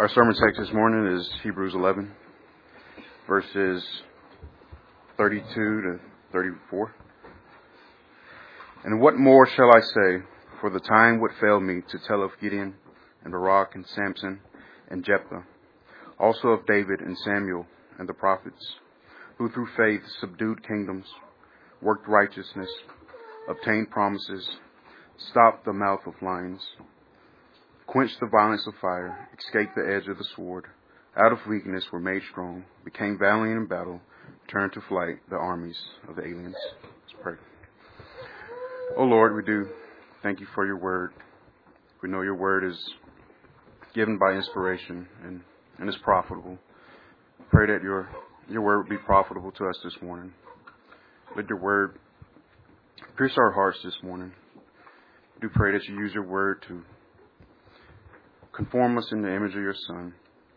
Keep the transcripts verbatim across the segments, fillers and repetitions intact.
Our sermon text this morning is Hebrews eleven, verses thirty-two to thirty-four. And what more shall I say? For the time would fail me to tell of Gideon and Barak and Samson and Jephthah, also of David and Samuel and the prophets, who through faith subdued kingdoms, worked righteousness, obtained promises, stopped the mouth of lions, quenched the violence of fire, escaped the edge of the sword, out of weakness were made strong, became valiant in battle, turned to flight the armies of the aliens. Let's pray. Oh Lord, we do thank you for your word. We know your word is given by inspiration and, and is profitable. Pray that your your word would be profitable to us this morning. Let your word pierce our hearts this morning. We do pray that you use your word to conform us in the image of your Son.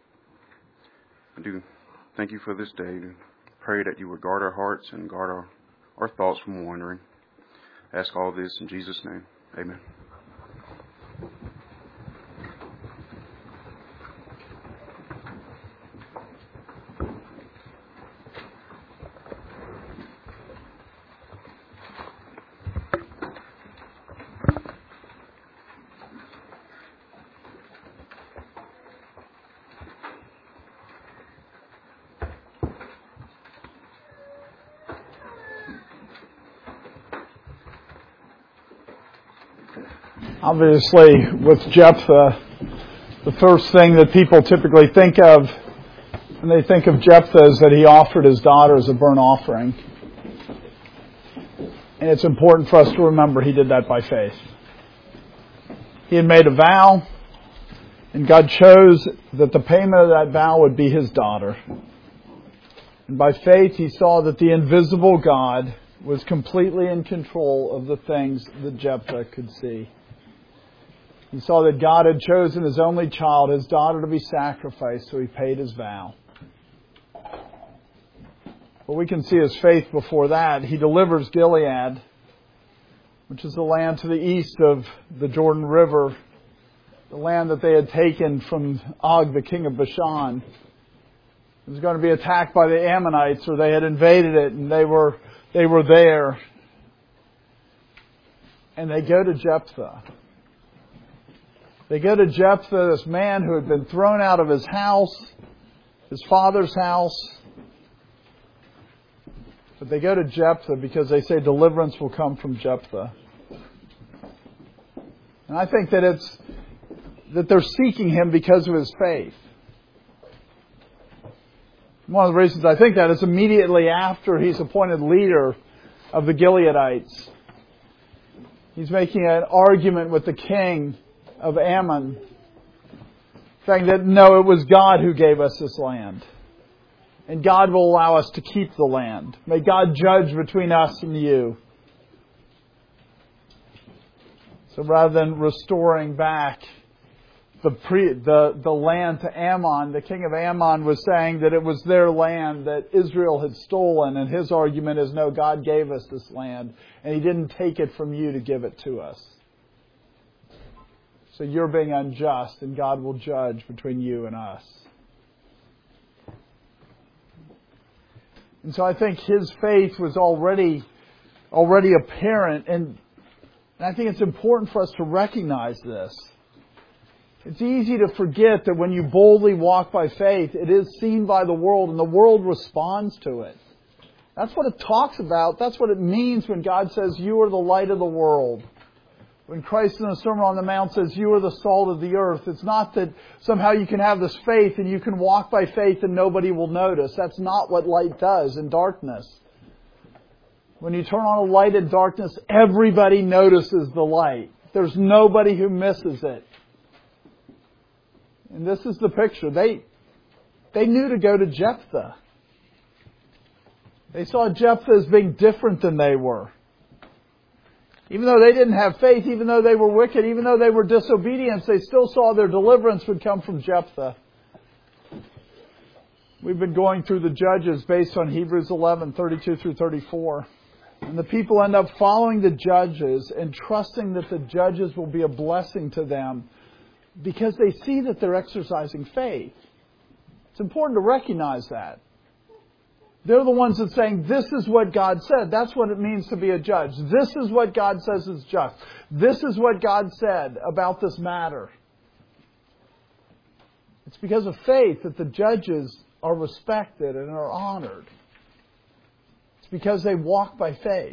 I do thank you for this day. I pray that you would guard our hearts and guard our, our thoughts from wandering. I ask all this in Jesus' name. Amen. Obviously, with Jephthah, the first thing that people typically think of when they think of Jephthah is that he offered his daughter as a burnt offering. And it's important for us to remember he did that by faith. He had made a vow, and God chose that the payment of that vow would be his daughter. And by faith, he saw that the invisible God was completely in control of the things that Jephthah could see. He saw that God had chosen his only child, his daughter, to be sacrificed, so he paid his vow. But we can see his faith before that. He delivers Gilead, which is the land to the east of the Jordan River, the land that they had taken from Og, the king of Bashan. It was going to be attacked by the Ammonites, or they had invaded it, and they were they were there. And they go to Jephthah. They go to Jephthah, this man who had been thrown out of his house, his father's house. But they go to Jephthah because they say deliverance will come from Jephthah. And I think that it's that they're seeking him because of his faith. One of the reasons I think that is immediately after he's appointed leader of the Gileadites. He's making an argument with the king of Ammon, saying that no, it was God who gave us this land. And God will allow us to keep the land. May God judge between us and you. So rather than restoring back the, pre, the, the land to Ammon, the king of Ammon was saying that it was their land that Israel had stolen. And his argument is, no, God gave us this land. And He didn't take it from you to give it to us. So you're being unjust, and God will judge between you and us. And so I think his faith was already already apparent, and, and I think it's important for us to recognize this. It's easy to forget that when you boldly walk by faith, it is seen by the world, and the world responds to it. That's what it talks about. That's what it means when God says, you are the light of the world. When Christ in the Sermon on the Mount says, you are the salt of the earth, it's not that somehow you can have this faith and you can walk by faith and nobody will notice. That's not what light does in darkness. When you turn on a light in darkness, everybody notices the light. There's nobody who misses it. And this is the picture. They, they knew to go to Jephthah. They saw Jephthah as being different than they were. Even though they didn't have faith, even though they were wicked, even though they were disobedient, they still saw their deliverance would come from Jephthah. We've been going through the Judges based on Hebrews eleven, thirty-two through thirty-four. And the people end up following the Judges and trusting that the Judges will be a blessing to them because they see that they're exercising faith. It's important to recognize that. They're the ones that are saying, this is what God said. That's what it means to be a judge. This is what God says is just. This is what God said about this matter. It's because of faith that the judges are respected and are honored. It's because they walk by faith.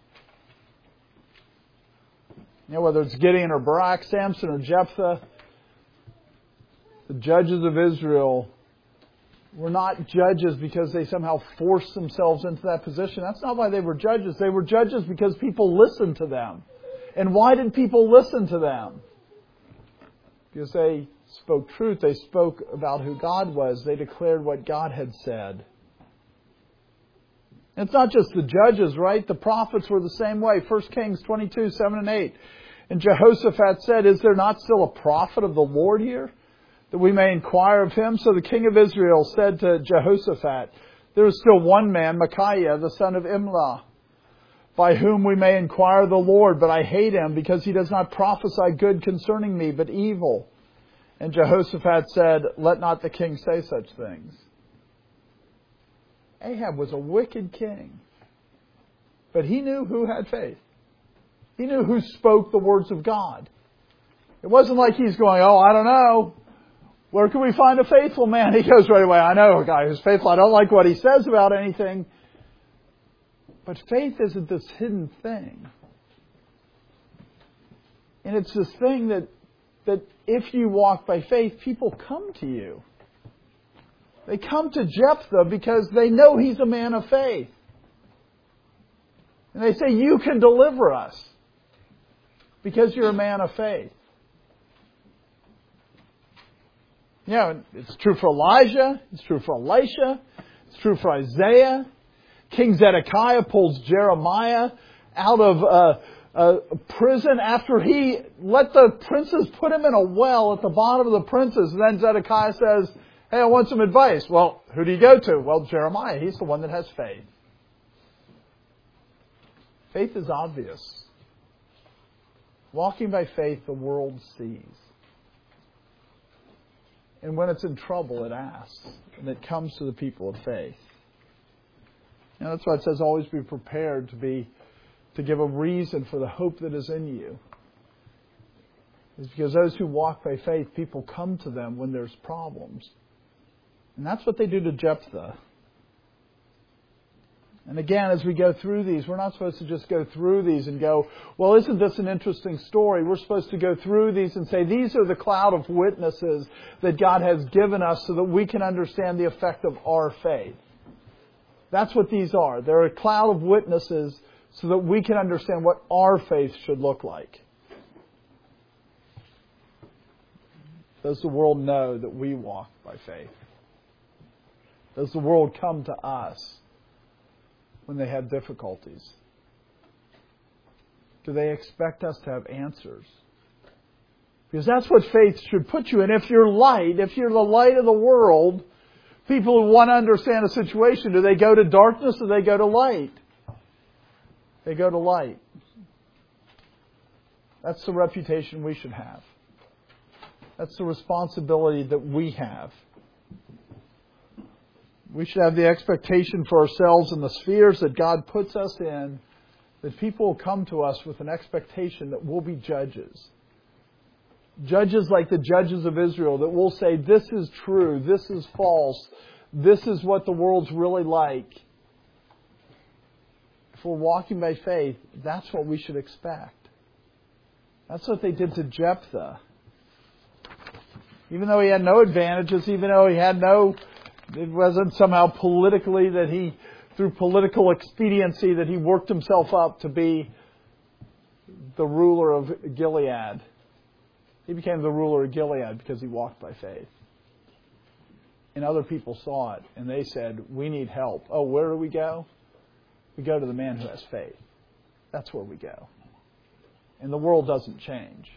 You know, whether it's Gideon or Barak, Samson or Jephthah, the judges of Israel were not judges because they somehow forced themselves into that position. That's not why they were judges. They were judges because people listened to them. And why did people listen to them? Because they spoke truth. They spoke about who God was. They declared what God had said. And it's not just the judges, right? The prophets were the same way. First Kings twenty-two, seven and eight. And Jehoshaphat said, is there not still a prophet of the Lord here, that we may inquire of him? So the king of Israel said to Jehoshaphat, there is still one man, Micaiah, the son of Imlah, by whom we may inquire of the Lord, but I hate him because he does not prophesy good concerning me, but evil. And Jehoshaphat said, let not the king say such things. Ahab was a wicked king, but he knew who had faith. He knew who spoke the words of God. It wasn't like he's going, oh, I don't know. Where can we find a faithful man? He goes right away, I know a guy who's faithful. I don't like what he says about anything. But faith isn't this hidden thing. And it's this thing that, that if you walk by faith, people come to you. They come to Jephthah because they know he's a man of faith. And they say, you can deliver us because you're a man of faith. You know, it's true for Elijah. It's true for Elisha. It's true for Isaiah. King Zedekiah pulls Jeremiah out of uh, uh, prison after he let the princes put him in a well at the bottom of the princes. And then Zedekiah says, hey, I want some advice. Well, who do you go to? Well, Jeremiah. He's the one that has faith. Faith is obvious. Walking by faith, the world sees. And when it's in trouble, it asks. And it comes to the people of faith. And that's why it says always be prepared to be to give a reason for the hope that is in you. It's because those who walk by faith, people come to them when there's problems. And that's what they do to Jephthah. And again, as we go through these, we're not supposed to just go through these and go, well, isn't this an interesting story? We're supposed to go through these and say, these are the cloud of witnesses that God has given us so that we can understand the effect of our faith. That's what these are. They're a cloud of witnesses so that we can understand what our faith should look like. Does the world know that we walk by faith? Does the world come to us when they have difficulties? Do they expect us to have answers? Because that's what faith should put you in. If you're light, if you're the light of the world, people who want to understand a situation, do they go to darkness or do they go to light? They go to light. That's the reputation we should have. That's the responsibility that we have. We should have the expectation for ourselves in the spheres that God puts us in, that people will come to us with an expectation that we'll be judges. Judges like the judges of Israel that will say, this is true, this is false, this is what the world's really like. If we're walking by faith, that's what we should expect. That's what they did to Jephthah. Even though he had no advantages, even though he had no... It wasn't somehow politically that he, through political expediency, that he worked himself up to be the ruler of Gilead. He became the ruler of Gilead because he walked by faith. And other people saw it and they said, we need help. Oh, where do we go? We go to the man who has faith. That's where we go. And the world doesn't change.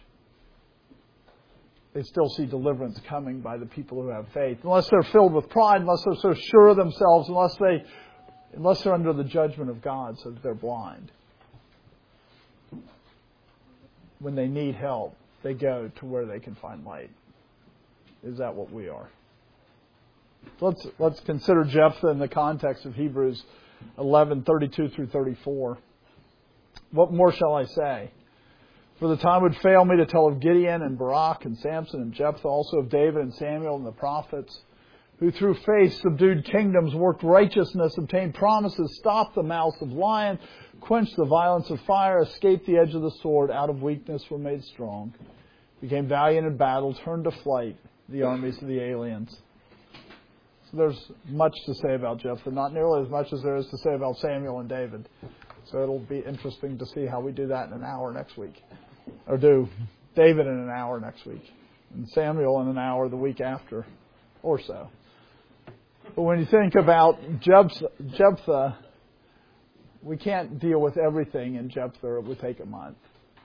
They still see deliverance coming by the people who have faith. Unless they're filled with pride, unless they're so sure of themselves, unless, they, unless they're under the judgment of God so that they're blind. When they need help, they go to where they can find light. Is that what we are? Let's let's consider Jephthah in the context of Hebrews eleven, thirty-two through thirty-four. What more shall I say? For the time would fail me to tell of Gideon and Barak and Samson and Jephthah, also of David and Samuel and the prophets, who through faith subdued kingdoms, worked righteousness, obtained promises, stopped the mouths of lions, quenched the violence of fire, escaped the edge of the sword, out of weakness were made strong, became valiant in battle, turned to flight the armies of the aliens. So there's much to say about Jephthah, not nearly as much as there is to say about Samuel and David. So it'll be interesting to see how we do that in an hour next week. Or do David in an hour next week. And Samuel in an hour the week after or so. But when you think about Jephthah, we can't deal with everything in Jephthah. It would take a month.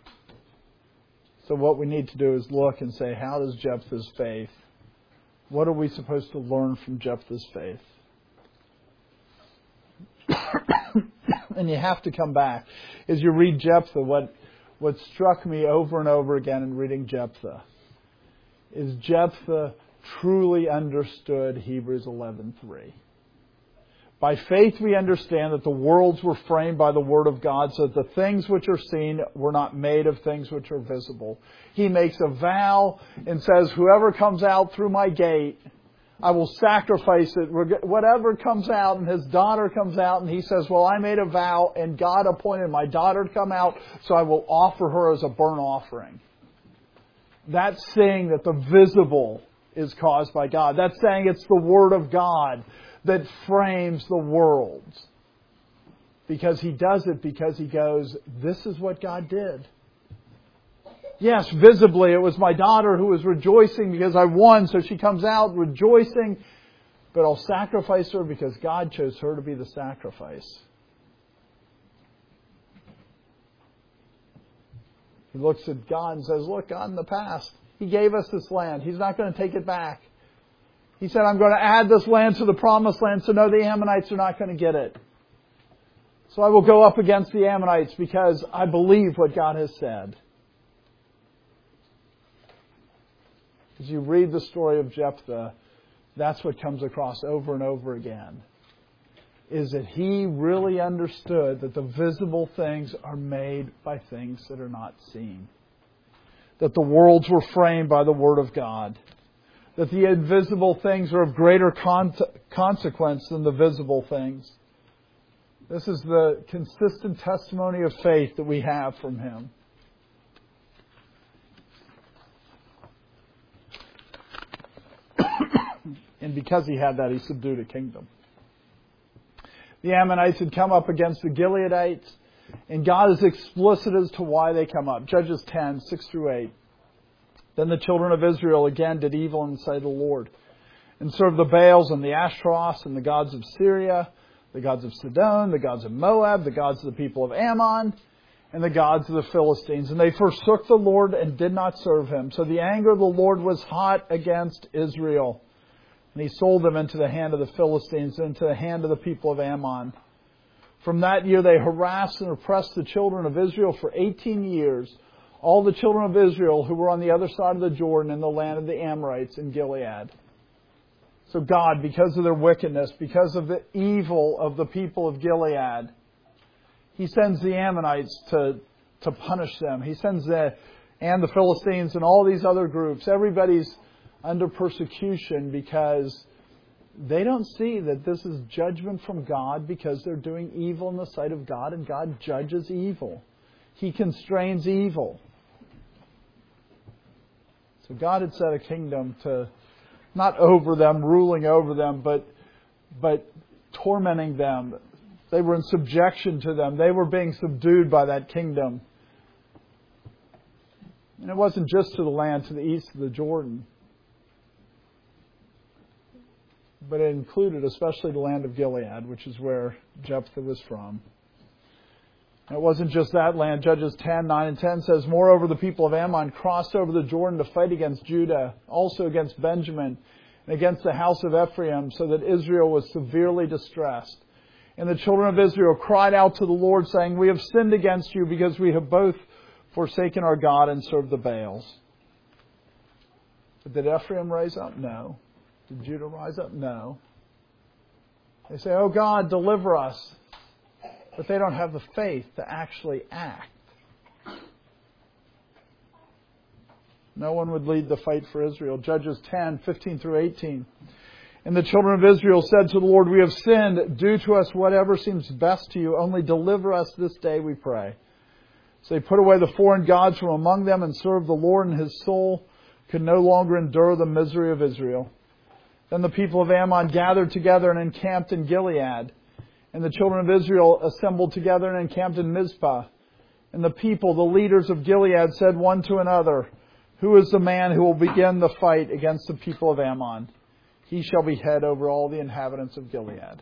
So what we need to do is look and say, how does Jephthah's faith, what are we supposed to learn from Jephthah's faith? And you have to come back. As you read Jephthah, what, what struck me over and over again in reading Jephthah is Jephthah truly understood Hebrews eleven three. By faith we understand that the worlds were framed by the Word of God, so that the things which are seen were not made of things which are visible. He makes a vow and says, whoever comes out through my gate, I will sacrifice it. Whatever comes out, and his daughter comes out, and he says, well, I made a vow, and God appointed my daughter to come out, so I will offer her as a burnt offering. That's saying that the visible is caused by God. That's saying it's the Word of God that frames the worlds. Because He does it because He goes, this is what God did. Yes, visibly it was my daughter who was rejoicing because I won, so she comes out rejoicing. But I'll sacrifice her because God chose her to be the sacrifice. He looks at God and says, look, God, in the past, He gave us this land. He's not going to take it back. He said, I'm going to add this land to the promised land, so no, the Ammonites are not going to get it. So I will go up against the Ammonites because I believe what God has said. As you read the story of Jephthah, that's what comes across over and over again. Is that he really understood that the visible things are made by things that are not seen. That the worlds were framed by the Word of God. That the invisible things are of greater con- consequence than the visible things. This is the consistent testimony of faith that we have from him. And because he had that, he subdued a kingdom. The Ammonites had come up against the Gileadites, and God is explicit as to why they come up. Judges ten, six through eight. Then the children of Israel again did evil in the sight of the Lord, and served the Baals and the Ashtaroths and the gods of Syria, the gods of Sidon, the gods of Moab, the gods of the people of Ammon, and the gods of the Philistines. And they forsook the Lord and did not serve Him. So the anger of the Lord was hot against Israel. And He sold them into the hand of the Philistines and into the hand of the people of Ammon. From that year they harassed and oppressed the children of Israel for eighteen years. All the children of Israel who were on the other side of the Jordan in the land of the Amorites in Gilead. So God, because of their wickedness, because of the evil of the people of Gilead, He sends the Ammonites to, to punish them. He sends the, and the Philistines and all these other groups. Everybody's under persecution because they don't see that this is judgment from God because they're doing evil in the sight of God, and God judges evil. He constrains evil. So God had set a kingdom to, not over them, ruling over them, but but tormenting them. They were in subjection to them. They were being subdued by that kingdom. And it wasn't just to the land to the east of the Jordan, but it included especially the land of Gilead, which is where Jephthah was from. And it wasn't just that land. Judges ten, nine and ten says, moreover, the people of Ammon crossed over the Jordan to fight against Judah, also against Benjamin, and against the house of Ephraim, so that Israel was severely distressed. And the children of Israel cried out to the Lord, saying, we have sinned against you because we have both forsaken our God and served the Baals. But did Ephraim rise up? No. Did Judah rise up? No. They say, oh God, deliver us. But they don't have the faith to actually act. No one would lead the fight for Israel. Judges ten, fifteen through eighteen. And the children of Israel said to the Lord, we have sinned. Do to us whatever seems best to you. Only deliver us this day, we pray. So they put away the foreign gods from among them and served the Lord, and his soul could no longer endure the misery of Israel. Then the people of Ammon gathered together and encamped in Gilead. And the children of Israel assembled together and encamped in Mizpah. And the people, the leaders of Gilead, said one to another, who is the man who will begin the fight against the people of Ammon? He shall be head over all the inhabitants of Gilead.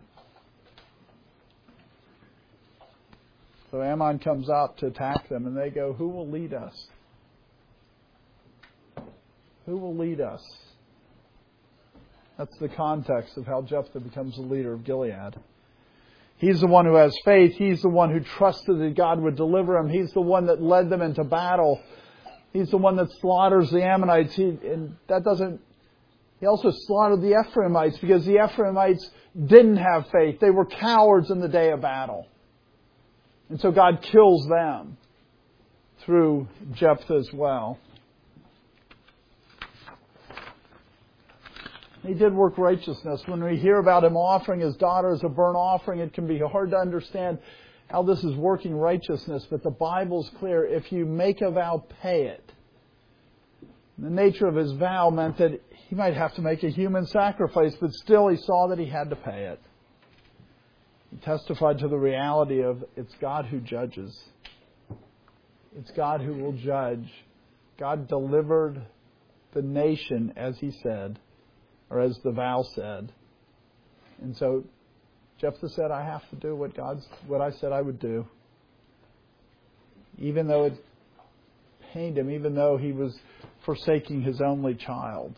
So Ammon comes out to attack them, and they go, who will lead us? Who will lead us? That's the context of how Jephthah becomes the leader of Gilead. He's the one who has faith. He's the one who trusted that God would deliver him. He's the one that led them into battle. He's the one that slaughters the Ammonites. He, and that doesn't. He also slaughtered the Ephraimites because the Ephraimites didn't have faith. They were cowards in the day of battle. And so God kills them through Jephthah as well. He did work righteousness. When we hear about him offering his daughter as a burnt offering, it can be hard to understand how this is working righteousness. But the Bible's clear. If you make a vow, pay it. The nature of his vow meant that he might have to make a human sacrifice, but still he saw that he had to pay it. He testified to the reality of it's God who judges. It's God who will judge. God delivered the nation as he said, or as the vow said. And so Jephthah said, I have to do what God's what I said I would do. Even though it pained him, even though he was forsaking his only child.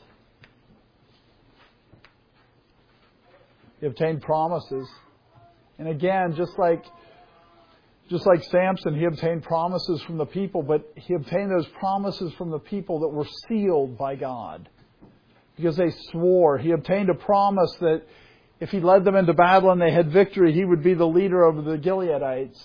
He obtained promises. And again, just like just like Samson, he obtained promises from the people, but he obtained those promises from the people that were sealed by God. Because they swore. He obtained a promise that if he led them into battle and they had victory, he would be the leader over the Gileadites.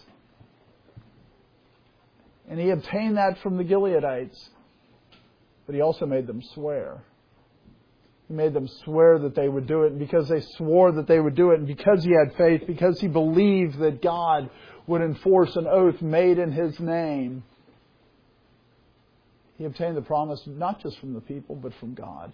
And he obtained that from the Gileadites. But he also made them swear. He made them swear that they would do it. And because they swore that they would do it, and because he had faith, because he believed that God would enforce an oath made in his name, he obtained the promise not just from the people, but from God.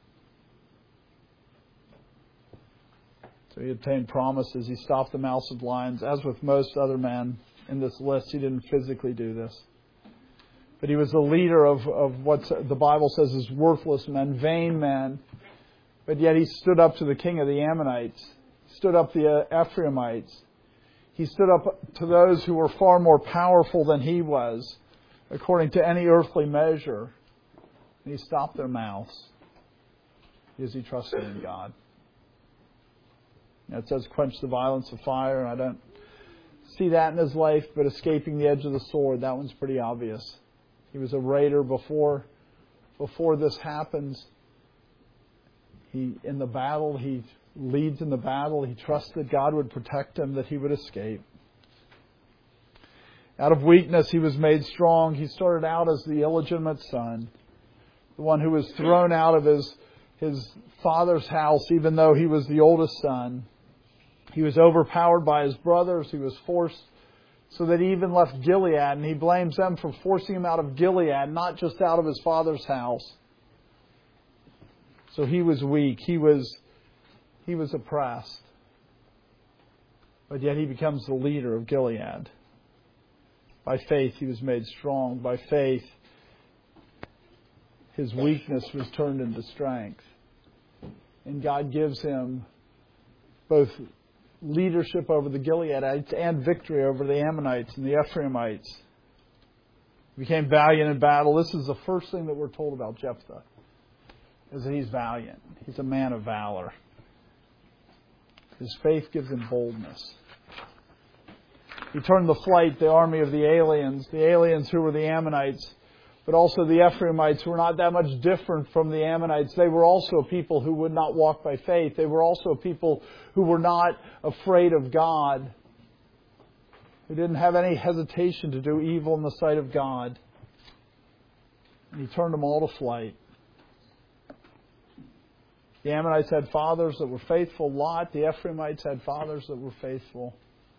So he obtained promises. He stopped the mouths of lions. As with most other men in this list, he didn't physically do this. But he was the leader of, of what the Bible says is worthless men, vain men. But yet he stood up to the king of the Ammonites, stood up to the Ephraimites. He stood up to those who were far more powerful than he was, according to any earthly measure. And he stopped their mouths because he trusted in God. Now it says, quench the violence of fire, and I don't see that in his life, but escaping the edge of the sword, that one's pretty obvious. He was a raider before before this happens. He in the battle, he leads in the battle. He trusts that God would protect him, that he would escape. Out of weakness, he was made strong. He started out as the illegitimate son, the one who was thrown out of his his father's house, even though he was the oldest son. He was overpowered by his brothers. He was forced so that he even left Gilead. And he blames them for forcing him out of Gilead, not just out of his father's house. So he was weak. He was, he was oppressed. But yet he becomes the leader of Gilead. By faith he was made strong. By faith his weakness was turned into strength. And God gives him both leadership over the Gileadites and victory over the Ammonites and the Ephraimites. He became valiant in battle. This is the first thing that we're told about Jephthah, is that he's valiant. He's a man of valor. His faith gives him boldness. He turned the flight, the army of the aliens, the aliens who were the Ammonites, But also the Ephraimites were not that much different from the Ammonites. They were also people who would not walk by faith. They were also people who were not afraid of God, who didn't have any hesitation to do evil in the sight of God. And He turned them all to flight. The Ammonites had fathers that were faithful. Lot, the Ephraimites had fathers that were faithful.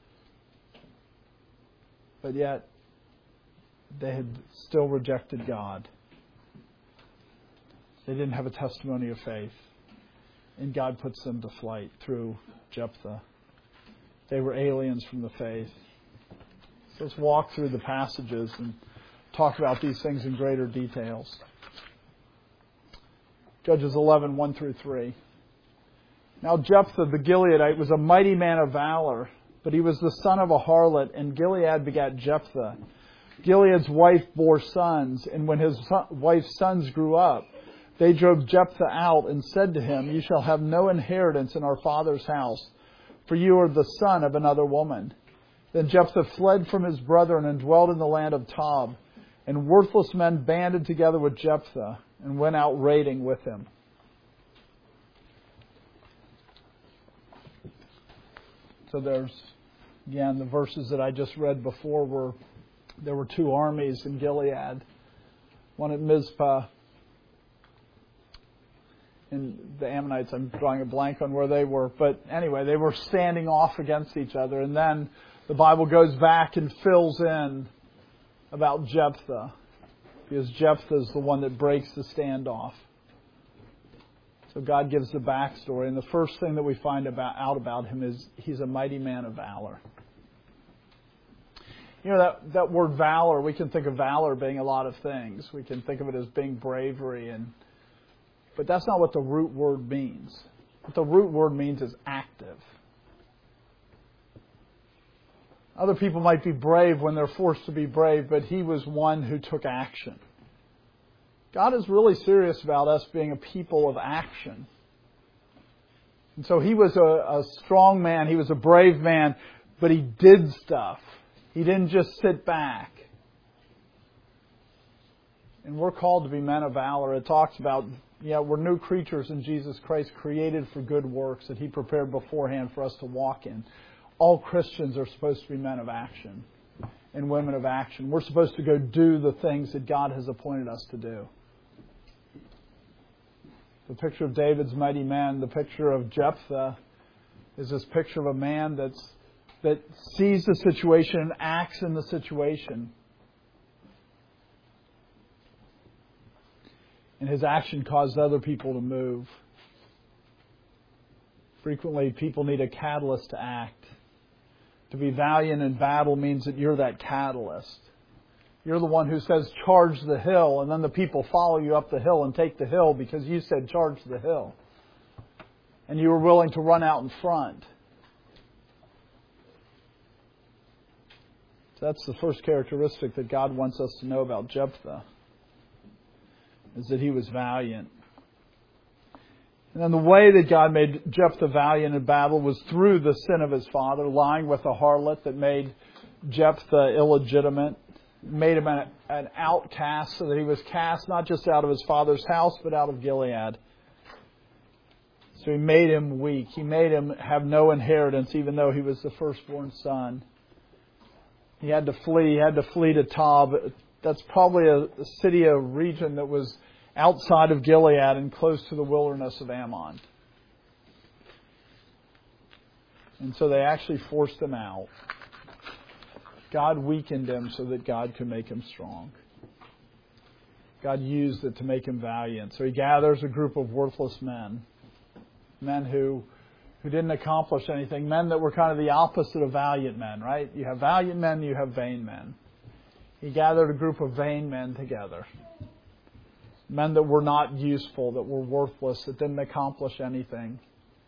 But yet, they had still rejected God. They didn't have a testimony of faith. And God puts them to flight through Jephthah. They were aliens from the faith. So let's walk through the passages and talk about these things in greater details. Judges eleven, one through three. Now Jephthah the Gileadite was a mighty man of valor, but he was the son of a harlot, and Gilead begat Jephthah. Gilead's wife bore sons, and when his son, wife's sons grew up, they drove Jephthah out and said to him, You shall have no inheritance in our father's house, for you are the son of another woman. Then Jephthah fled from his brethren and dwelt in the land of Tob, and worthless men banded together with Jephthah and went out raiding with him. So there's, again, the verses that I just read before were, there were two armies in Gilead. One at Mizpah. And the Ammonites, I'm drawing a blank on where they were. But anyway, they were standing off against each other. And then the Bible goes back and fills in about Jephthah. Because Jephthah is the one that breaks the standoff. So God gives the backstory. And the first thing that we find about, out about him is he's a mighty man of valor. You know, that, that word valor, we can think of valor being a lot of things. We can think of it as being bravery, and but that's not what the root word means. What the root word means is active. Other people might be brave when they're forced to be brave, but he was one who took action. God is really serious about us being a people of action. And so he was a, a strong man, he was a brave man, but he did stuff. He didn't just sit back. And we're called to be men of valor. It talks about, you know, we're new creatures in Jesus Christ, created for good works that He prepared beforehand for us to walk in. All Christians are supposed to be men of action and women of action. We're supposed to go do the things that God has appointed us to do. The picture of David's mighty man, the picture of Jephthah, is this picture of a man that's that sees the situation and acts in the situation. And his action caused other people to move. Frequently, people need a catalyst to act. To be valiant in battle means that you're that catalyst. You're the one who says, charge the hill, and then the people follow you up the hill and take the hill because you said, charge the hill. And you were willing to run out in front. So that's the first characteristic that God wants us to know about Jephthah, is that he was valiant. And then the way that God made Jephthah valiant in battle was through the sin of his father, lying with a harlot that made Jephthah illegitimate, made him an, an outcast so that he was cast not just out of his father's house, but out of Gilead. So he made him weak. He made him have no inheritance, even though he was the firstborn son. He had to flee. He had to flee to Tob. That's probably a, a city, a region that was outside of Gilead and close to the wilderness of Ammon. And so they actually forced him out. God weakened him so that God could make him strong. God used it to make him valiant. So he gathers a group of worthless men. Men who who didn't accomplish anything. Men that were kind of the opposite of valiant men, right? You have valiant men, you have vain men. He gathered a group of vain men together. Men that were not useful, that were worthless, that didn't accomplish anything.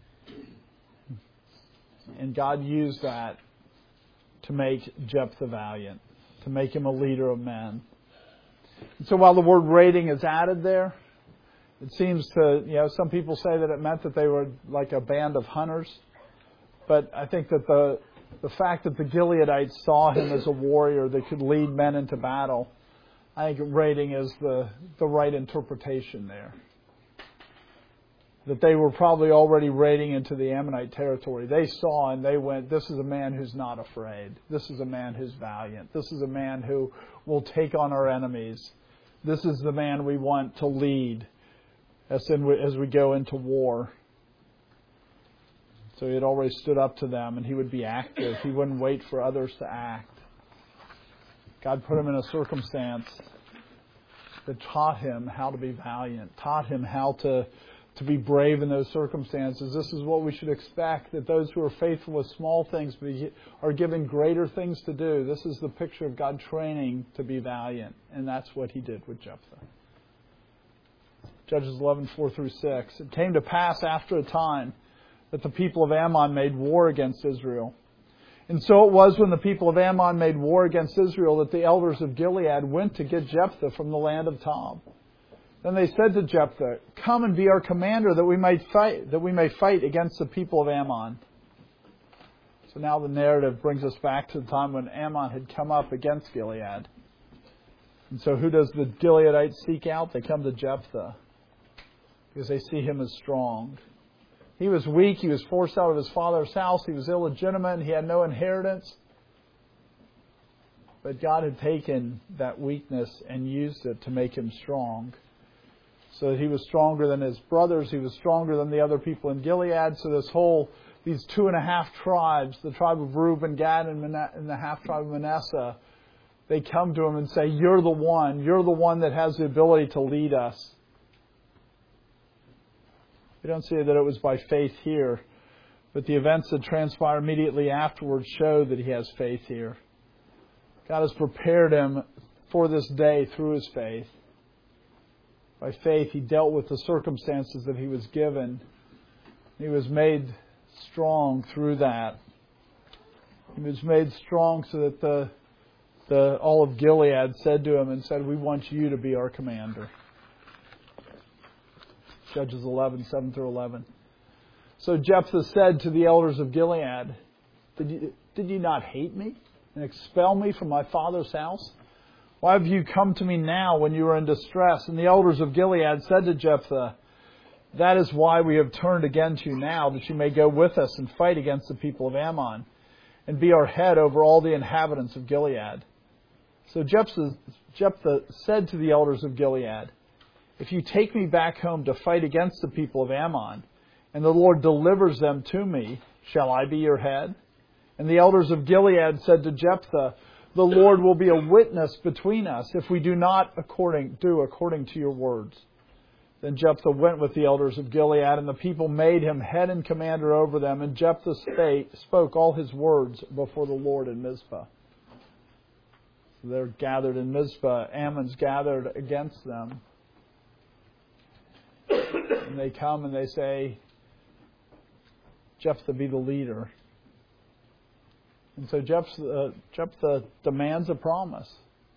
And God used that to make Jephthah valiant, to make him a leader of men. And so while the word raiding is added there, it seems to, you know, some people say that it meant that they were like a band of hunters. But I think that the the fact that the Gileadites saw him as a warrior that could lead men into battle, I think raiding is the, the right interpretation there. That they were probably already raiding into the Ammonite territory. They saw and they went, this is a man who's not afraid. This is a man who's valiant. This is a man who will take on our enemies. This is the man we want to lead as, in, as we go into war. So he had already stood up to them, and he would be active. He wouldn't wait for others to act. God put him in a circumstance that taught him how to be valiant, taught him how to, to be brave in those circumstances. This is what we should expect, that those who are faithful with small things are given greater things to do. This is the picture of God training to be valiant, and that's what he did with Jephthah. Judges eleven, four through six. It came to pass after a time that the people of Ammon made war against Israel. And so it was when the people of Ammon made war against Israel that the elders of Gilead went to get Jephthah from the land of Tob. Then they said to Jephthah, "Come and be our commander, that we may fight, that we may fight against the people of Ammon." So now the narrative brings us back to the time when Ammon had come up against Gilead. And so who does the Gileadites seek out? They come to Jephthah because they see him as strong. He was weak. He was forced out of his father's house. He was illegitimate. He had no inheritance. But God had taken that weakness and used it to make him strong. So that he was stronger than his brothers. He was stronger than the other people in Gilead. So this whole, these two and a half tribes, the tribe of Reuben, Gad, and, Mana- and the half tribe of Manasseh, they come to him and say, "You're the one. You're the one that has the ability to lead us." We don't see that it was by faith here, but the events that transpire immediately afterwards show that he has faith here. God has prepared him for this day through his faith. By faith, he dealt with the circumstances that he was given. He was made strong through that. He was made strong so that the, the all of Gilead said to him and said, "We want you to be our commander." Judges eleven, seven through eleven. So Jephthah said to the elders of Gilead, Did you, did you not hate me and expel me from my father's house? Why have you come to me now when you are in distress? And the elders of Gilead said to Jephthah, "That is why we have turned again to you now, that you may go with us and fight against the people of Ammon, and be our head over all the inhabitants of Gilead." So Jephthah, Jephthah said to the elders of Gilead, "If you take me back home to fight against the people of Ammon, and the Lord delivers them to me, shall I be your head?" And the elders of Gilead said to Jephthah, "The Lord will be a witness between us if we do not according, do according to your words." Then Jephthah went with the elders of Gilead, and the people made him head and commander over them. And Jephthah spake, spoke all his words before the Lord in Mizpah. So they're gathered in Mizpah. Ammon's gathered against them. And they come and they say, "Jephthah, be the leader." And so Jephthah, uh, Jephthah demands a promise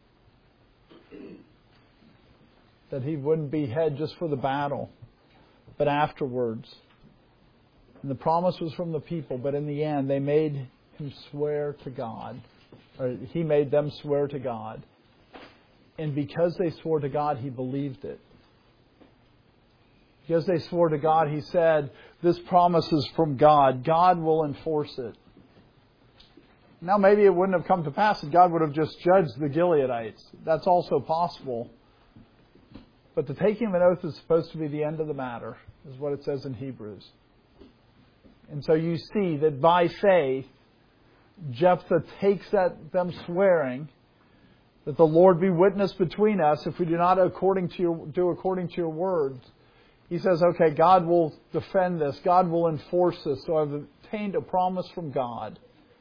that he wouldn't be head just for the battle, but afterwards. And the promise was from the people, but in the end they made him swear to God. Or he made them swear to God. And because they swore to God, he believed it. Because they swore to God, he said, "This promise is from God. God will enforce it." Now maybe it wouldn't have come to pass and God would have just judged the Gileadites. That's also possible. But the taking of an oath is supposed to be the end of the matter, is what it says in Hebrews. And so you see that by faith, Jephthah takes that, them swearing that the Lord be witness between us if we do not according to your, do according to your words. He says, okay, God will defend this. God will enforce this. So I've obtained a promise from God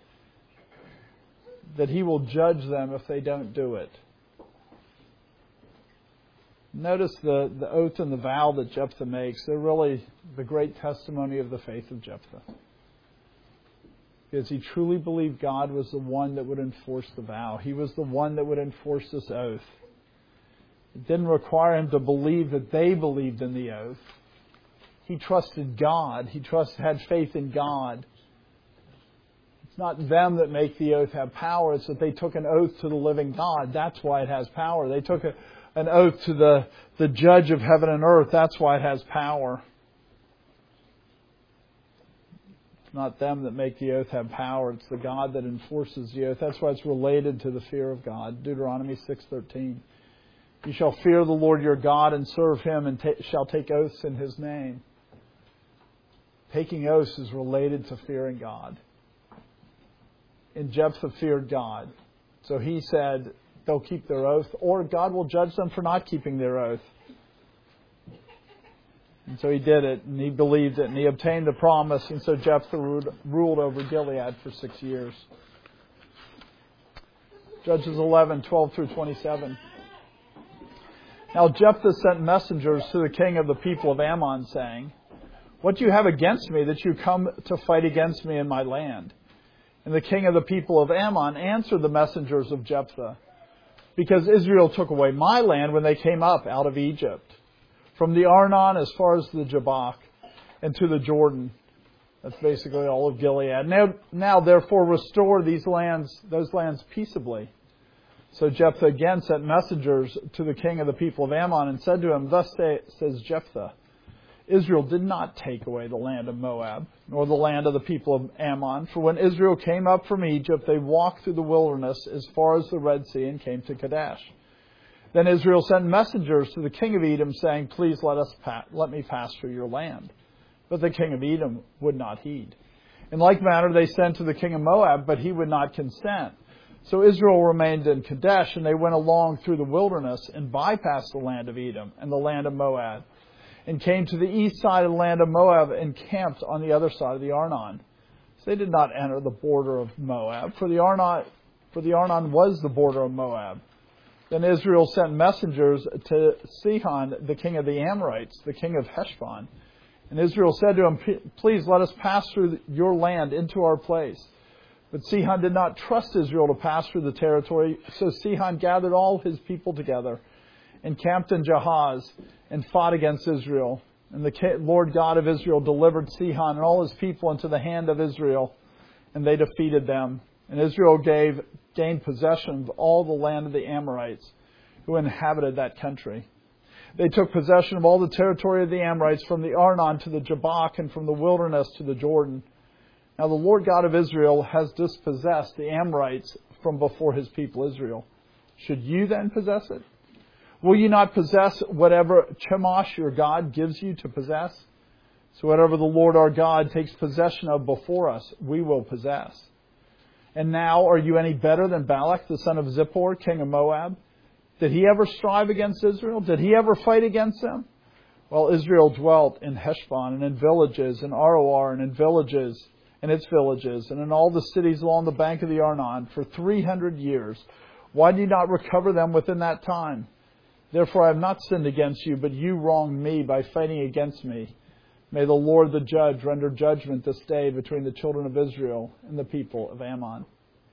that He will judge them if they don't do it. Notice the, the oath and the vow that Jephthah makes. They're really the great testimony of the faith of Jephthah. Because he truly believed God was the one that would enforce the vow. He was the one that would enforce this oath. It didn't require him to believe that they believed in the oath. He trusted God. He trusted, had faith in God It's not them that make the oath have power. It's that they took an oath to the living God. That's why it has power. They took a, an oath to the, the judge of heaven and earth. That's why it has power. It's not them that make the oath have power. It's the God that enforces the oath. That's why it's related to the fear of God. Deuteronomy six thirteen. You shall fear the Lord your God and serve Him, and ta- shall take oaths in His name. Taking oaths is related to fearing God. And Jephthah feared God. So he said they'll keep their oath, or God will judge them for not keeping their oath. And so he did it, and he believed it, and he obtained the promise. And so Jephthah ruled over Gilead for six years. Judges eleven, twelve through twenty-seven. Now Jephthah sent messengers to the king of the people of Ammon, saying, "What do you have against me that you come to fight against me in my land?" And the king of the people of Ammon answered the messengers of Jephthah, "Because Israel took away my land when they came up out of Egypt, from the Arnon as far as the Jabbok, and to the Jordan." That's basically all of Gilead. Now, now therefore restore these lands, those lands peaceably. So Jephthah again sent messengers to the king of the people of Ammon and said to him, "Thus say, says Jephthah, Israel did not take away the land of Moab, nor the land of the people of Ammon. For when Israel came up from Egypt, they walked through the wilderness as far as the Red Sea and came to Kadesh. Then Israel sent messengers to the king of Edom, saying, 'Please let us pa- let me pass through your land.' But the king of Edom would not heed. In like manner they sent to the king of Moab, but he would not consent. So Israel remained in Kadesh, and they went along through the wilderness and bypassed the land of Edom and the land of Moab, and came to the east side of the land of Moab and camped on the other side of the Arnon. So they did not enter the border of Moab, for the Arnon, for the Arnon was the border of Moab. Then Israel sent messengers to Sihon, the king of the Amorites, the king of Heshbon. And Israel said to him, 'Please let us pass through your land into our place.' But Sihon did not trust Israel to pass through the territory, so Sihon gathered all his people together and camped in Jahaz and fought against Israel. And the Lord God of Israel delivered Sihon and all his people into the hand of Israel, and they defeated them. And Israel gave gained possession of all the land of the Amorites who inhabited that country. They took possession of all the territory of the Amorites from the Arnon to the Jabbok and from the wilderness to the Jordan. Now the Lord God of Israel has dispossessed the Amorites from before his people Israel. Should you then possess it? Will you not possess whatever Chemosh your God gives you to possess? So whatever the Lord our God takes possession of before us, we will possess. And now are you any better than Balak, the son of Zippor, king of Moab? Did he ever strive against Israel? Did he ever fight against them? Well, Israel dwelt in Heshbon and in villages, in Aroer and in villages, and its villages, and in all the cities along the bank of the Arnon for three hundred years. Why do you not recover them within that time? Therefore I have not sinned against you, but you wronged me by fighting against me. May the Lord the judge render judgment this day between the children of Israel and the people of Ammon."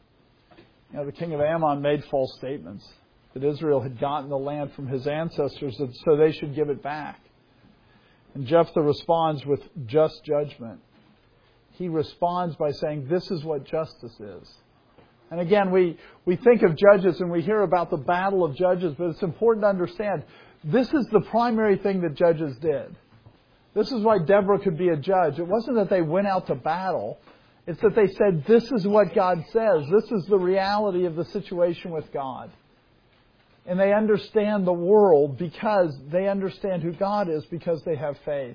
Now the king of Ammon made false statements that Israel had gotten the land from his ancestors, so they should give it back. And Jephthah responds with just judgment. He responds by saying, this is what justice is. And again, we, we think of Judges and we hear about the battle of Judges, but it's important to understand this is the primary thing that Judges did. This is why Deborah could be a judge. It wasn't that they went out to battle. It's that they said, this is what God says. This is the reality of the situation with God. And they understand the world because they understand who God is, because they have faith.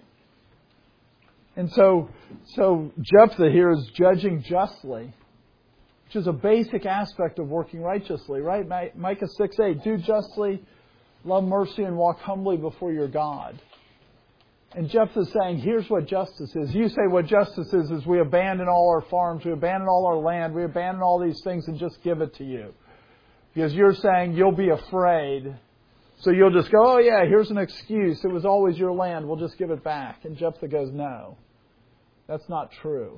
And so, so Jephthah here is judging justly, which is a basic aspect of working righteously, right? Micah six eight, do justly, love mercy, and walk humbly before your God. And Jephthah is saying, here's what justice is. You say what justice is, is we abandon all our farms, we abandon all our land, we abandon all these things and just give it to you. Because you're saying you'll be afraid. So you'll just go, oh yeah, here's an excuse. It was always your land. We'll just give it back. And Jephthah goes, no, that's not true.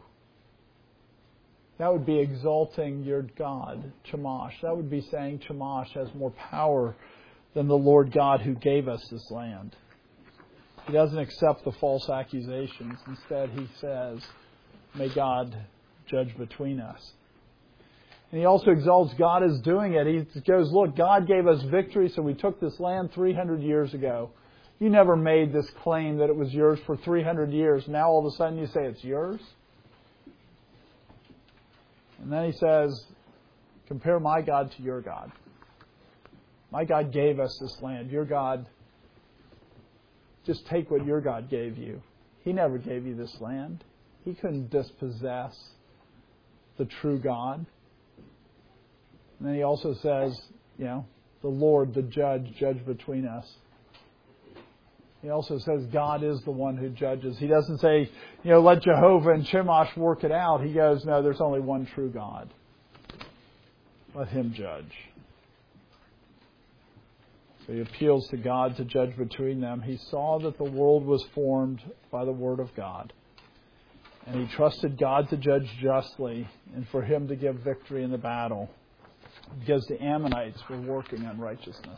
That would be exalting your God, Chemosh. That would be saying Chemosh has more power than the Lord God who gave us this land. He doesn't accept the false accusations. Instead, he says, may God judge between us. And he also exalts God as doing it. He goes, look, God gave us victory, so we took this land three hundred years ago. You never made this claim that it was yours for three hundred years. Now all of a sudden you say it's yours? And then he says, compare my God to your God. My God gave us this land. Your God, just take what your God gave you. He never gave you this land. He couldn't dispossess the true God. And then he also says, you know, the Lord, the judge, judge between us. He also says God is the one who judges. He doesn't say, you know, let Jehovah and Chemosh work it out. He goes, no, there's only one true God. Let Him judge. So he appeals to God to judge between them. He saw that the world was formed by the Word of God. And he trusted God to judge justly and for Him to give victory in the battle, because the Ammonites were working unrighteousness.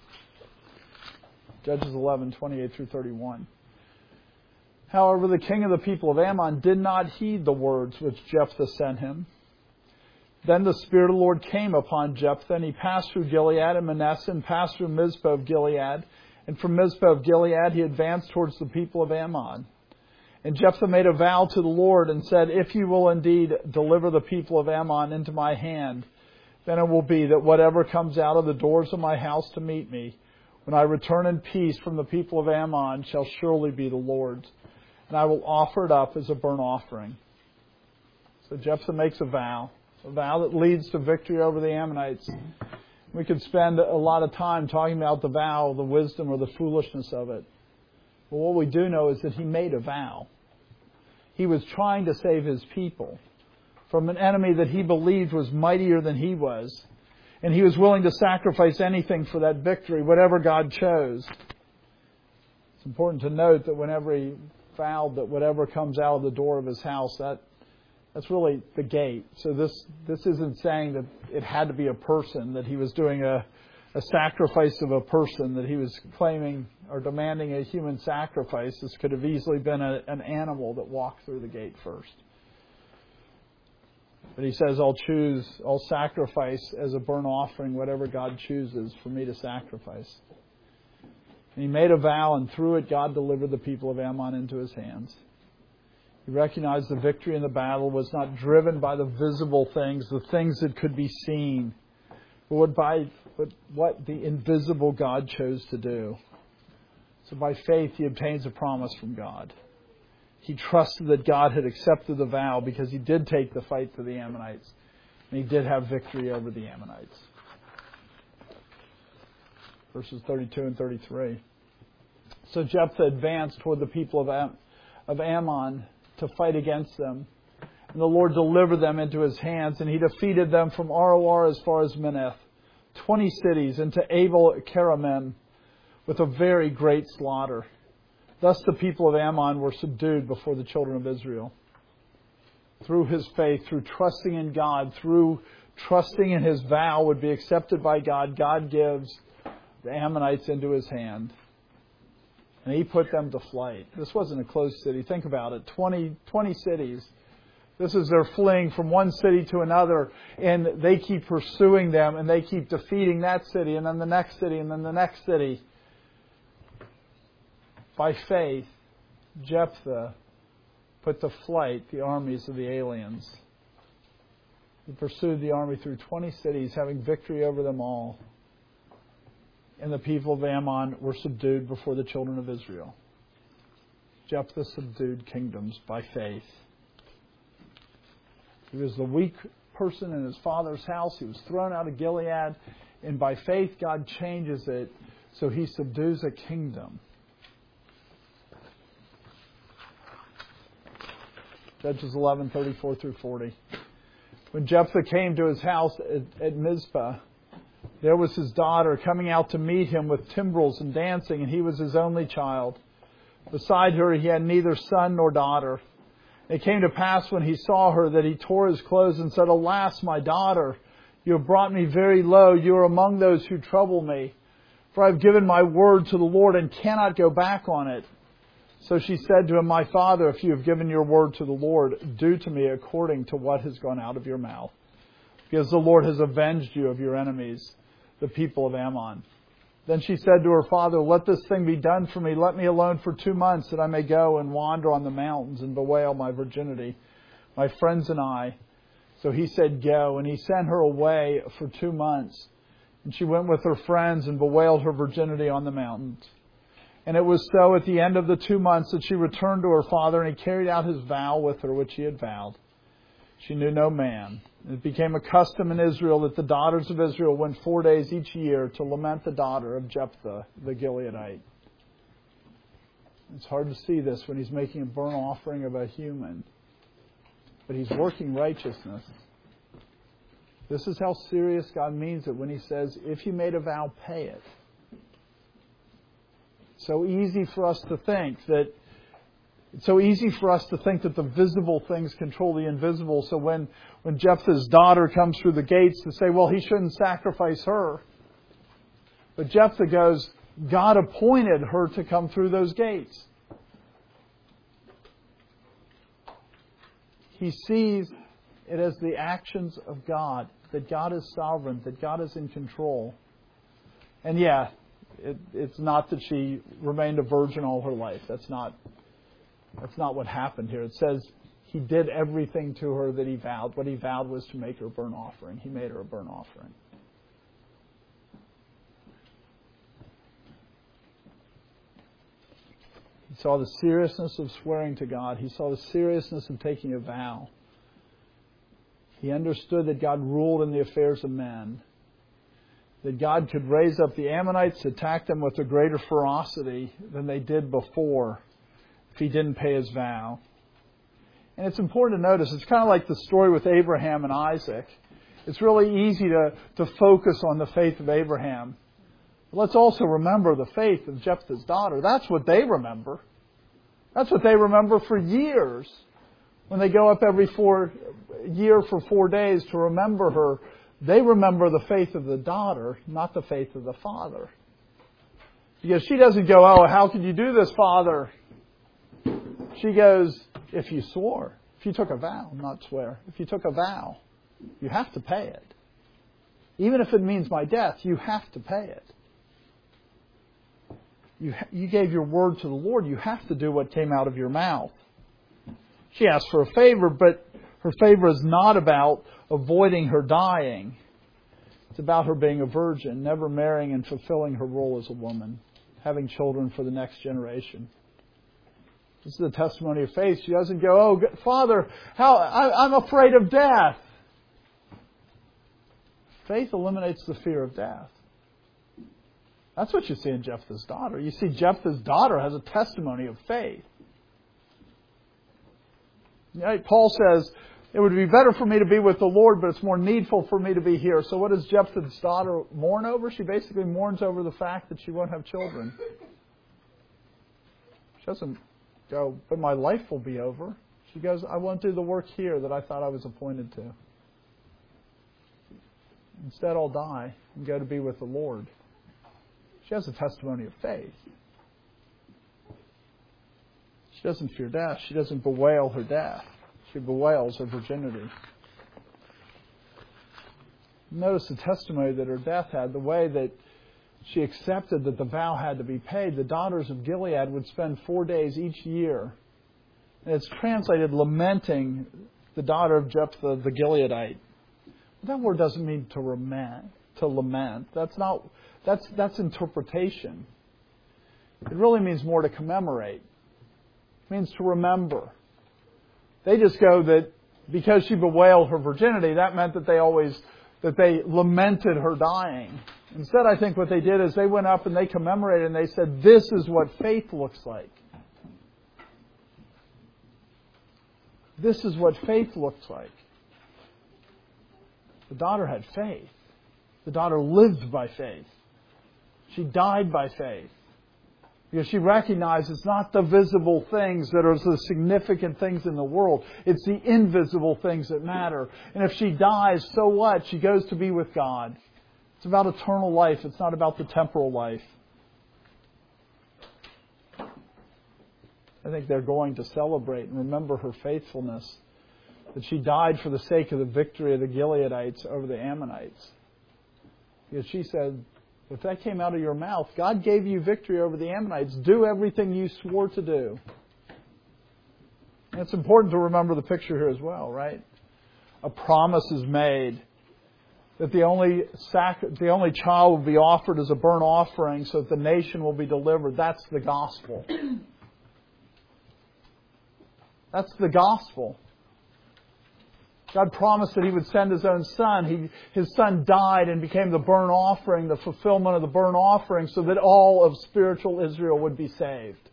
Judges eleven, twenty-eight through thirty-one. However, the king of the people of Ammon did not heed the words which Jephthah sent him. Then the Spirit of the Lord came upon Jephthah, and he passed through Gilead and Manasseh, and passed through Mizpah of Gilead. And from Mizpah of Gilead he advanced towards the people of Ammon. And Jephthah made a vow to the Lord and said, if you will indeed deliver the people of Ammon into my hand, then it will be that whatever comes out of the doors of my house to meet me, when I return in peace from the people of Ammon, shall surely be the Lord's. And I will offer it up as a burnt offering. So Jephthah makes a vow, a vow that leads to victory over the Ammonites. We could spend a lot of time talking about the vow, the wisdom or the foolishness of it. But what we do know is that he made a vow. He was trying to save his people from an enemy that he believed was mightier than he was. And he was willing to sacrifice anything for that victory, whatever God chose. It's important to note that whenever he vowed that whatever comes out of the door of his house, that that's really the gate. So this this isn't saying that it had to be a person, that he was doing a, a sacrifice of a person, that he was claiming or demanding a human sacrifice. This could have easily been a, an animal that walked through the gate first. But he says, I'll choose, I'll sacrifice as a burnt offering whatever God chooses for me to sacrifice. And he made a vow, and through it God delivered the people of Ammon into his hands. He recognized the victory in the battle was not driven by the visible things, the things that could be seen, but what, by, but what the invisible God chose to do. So by faith he obtains a promise from God. He trusted that God had accepted the vow because he did take the fight to the Ammonites. And he did have victory over the Ammonites. Verses thirty-two and thirty-three. So Jephthah advanced toward the people of, Am- of Ammon to fight against them. And the Lord delivered them into his hands, and he defeated them from Aroer as far as Minnith, twenty cities, into Abel Keramim, with a very great slaughter. Thus the people of Ammon were subdued before the children of Israel. Through his faith, through trusting in God, through trusting in his vow would be accepted by God, God gives the Ammonites into his hand. And he put them to flight. This wasn't a closed city. Think about it. twenty, twenty cities. This is they're fleeing from one city to another, and they keep pursuing them, and they keep defeating that city, and then the next city, and then the next city. By faith, Jephthah put to flight the armies of the aliens. He pursued the army through twenty cities, having victory over them all. And the people of Ammon were subdued before the children of Israel. Jephthah subdued kingdoms by faith. He was the weak person in his father's house. He was thrown out of Gilead. And by faith, God changes it so he subdues a kingdom. Judges eleven, thirty-four through forty. When Jephthah came to his house at, at Mizpah, there was his daughter coming out to meet him with timbrels and dancing, and he was his only child. Beside her he had neither son nor daughter. It came to pass when he saw her that he tore his clothes and said, Alas, my daughter, you have brought me very low. You are among those who trouble me. For I have given my word to the Lord and cannot go back on it. So she said to him, "My father, if you have given your word to the Lord, do to me according to what has gone out of your mouth. Because the Lord has avenged you of your enemies, the people of Ammon." Then she said to her father, "Let this thing be done for me. Let me alone for two months that I may go and wander on the mountains and bewail my virginity, my friends and I." So he said, "Go." And he sent her away for two months. And she went with her friends and bewailed her virginity on the mountains. And it was so at the end of the two months that she returned to her father, and he carried out his vow with her, which he had vowed. She knew no man. And it became a custom in Israel that the daughters of Israel went four days each year to lament the daughter of Jephthah the Gileadite. It's hard to see this when he's making a burnt offering of a human. But he's working righteousness. This is how serious God means it when he says, if you made a vow, pay it. It's so easy for us to think that It's so easy for us to think that the visible things control the invisible. So when, when Jephthah's daughter comes through the gates to say, well, he shouldn't sacrifice her. But Jephthah goes, God appointed her to come through those gates. He sees it as the actions of God, that God is sovereign, that God is in control. And yeah, it, it's not that she remained a virgin all her life. That's not... That's not what happened here. It says he did everything to her that he vowed. What he vowed was to make her a burnt offering. He made her a burnt offering. He saw the seriousness of swearing to God. He saw the seriousness of taking a vow. He understood that God ruled in the affairs of men. That God could raise up the Ammonites, attack them with a greater ferocity than they did before, if he didn't pay his vow. And it's important to notice, it's kind of like the story with Abraham and Isaac. It's really easy to, to focus on the faith of Abraham. But let's also remember the faith of Jephthah's daughter. That's what they remember. That's what they remember for years. When they go up every four year for four days to remember her, they remember the faith of the daughter, not the faith of the father. Because she doesn't go, "Oh, how could you do this, Father?" She goes, if you swore, if you took a vow, not swear, if you took a vow, you have to pay it. Even if it means my death, you have to pay it. You, you gave your word to the Lord, you have to do what came out of your mouth. She asked for a favor, but her favor is not about avoiding her dying. It's about her being a virgin, never marrying and fulfilling her role as a woman, having children for the next generation. This is the testimony of faith. She doesn't go, "Oh, Father, how I, I'm afraid of death." Faith eliminates the fear of death. That's what you see in Jephthah's daughter. You see Jephthah's daughter has a testimony of faith. Right? Paul says, it would be better for me to be with the Lord, but it's more needful for me to be here. So what does Jephthah's daughter mourn over? She basically mourns over the fact that she won't have children. She doesn't go, "But my life will be over." She goes, "I won't do the work here that I thought I was appointed to. Instead, I'll die and go to be with the Lord." She has a testimony of faith. She doesn't fear death. She doesn't bewail her death. She bewails her virginity. Notice the testimony that her death had, the way that she accepted that the vow had to be paid. The daughters of Gilead would spend four days each year. And it's translated lamenting the daughter of Jephthah the Gileadite. But that word doesn't mean to lament. To lament. That's not. That's that's interpretation. It really means more to commemorate. It means to remember. They just go that because she bewailed her virginity, that meant that they always that they lamented her dying. Instead, I think what they did is they went up and they commemorated and they said, this is what faith looks like. This is what faith looks like. The daughter had faith. The daughter lived by faith. She died by faith. Because she recognized it's not the visible things that are the significant things in the world. It's the invisible things that matter. And if she dies, so what? She goes to be with God. It's about eternal life. It's not about the temporal life. I think they're going to celebrate and remember her faithfulness, that she died for the sake of the victory of the Gileadites over the Ammonites. Because she said, if that came out of your mouth, God gave you victory over the Ammonites. Do everything you swore to do. And it's important to remember the picture here as well, right? A promise is made that the only sac- the only child will be offered as a burnt offering so that the nation will be delivered. That's the gospel. That's the gospel. God promised that He would send His own Son. He, His Son died and became the burnt offering, the fulfillment of the burnt offering, so that all of spiritual Israel would be saved.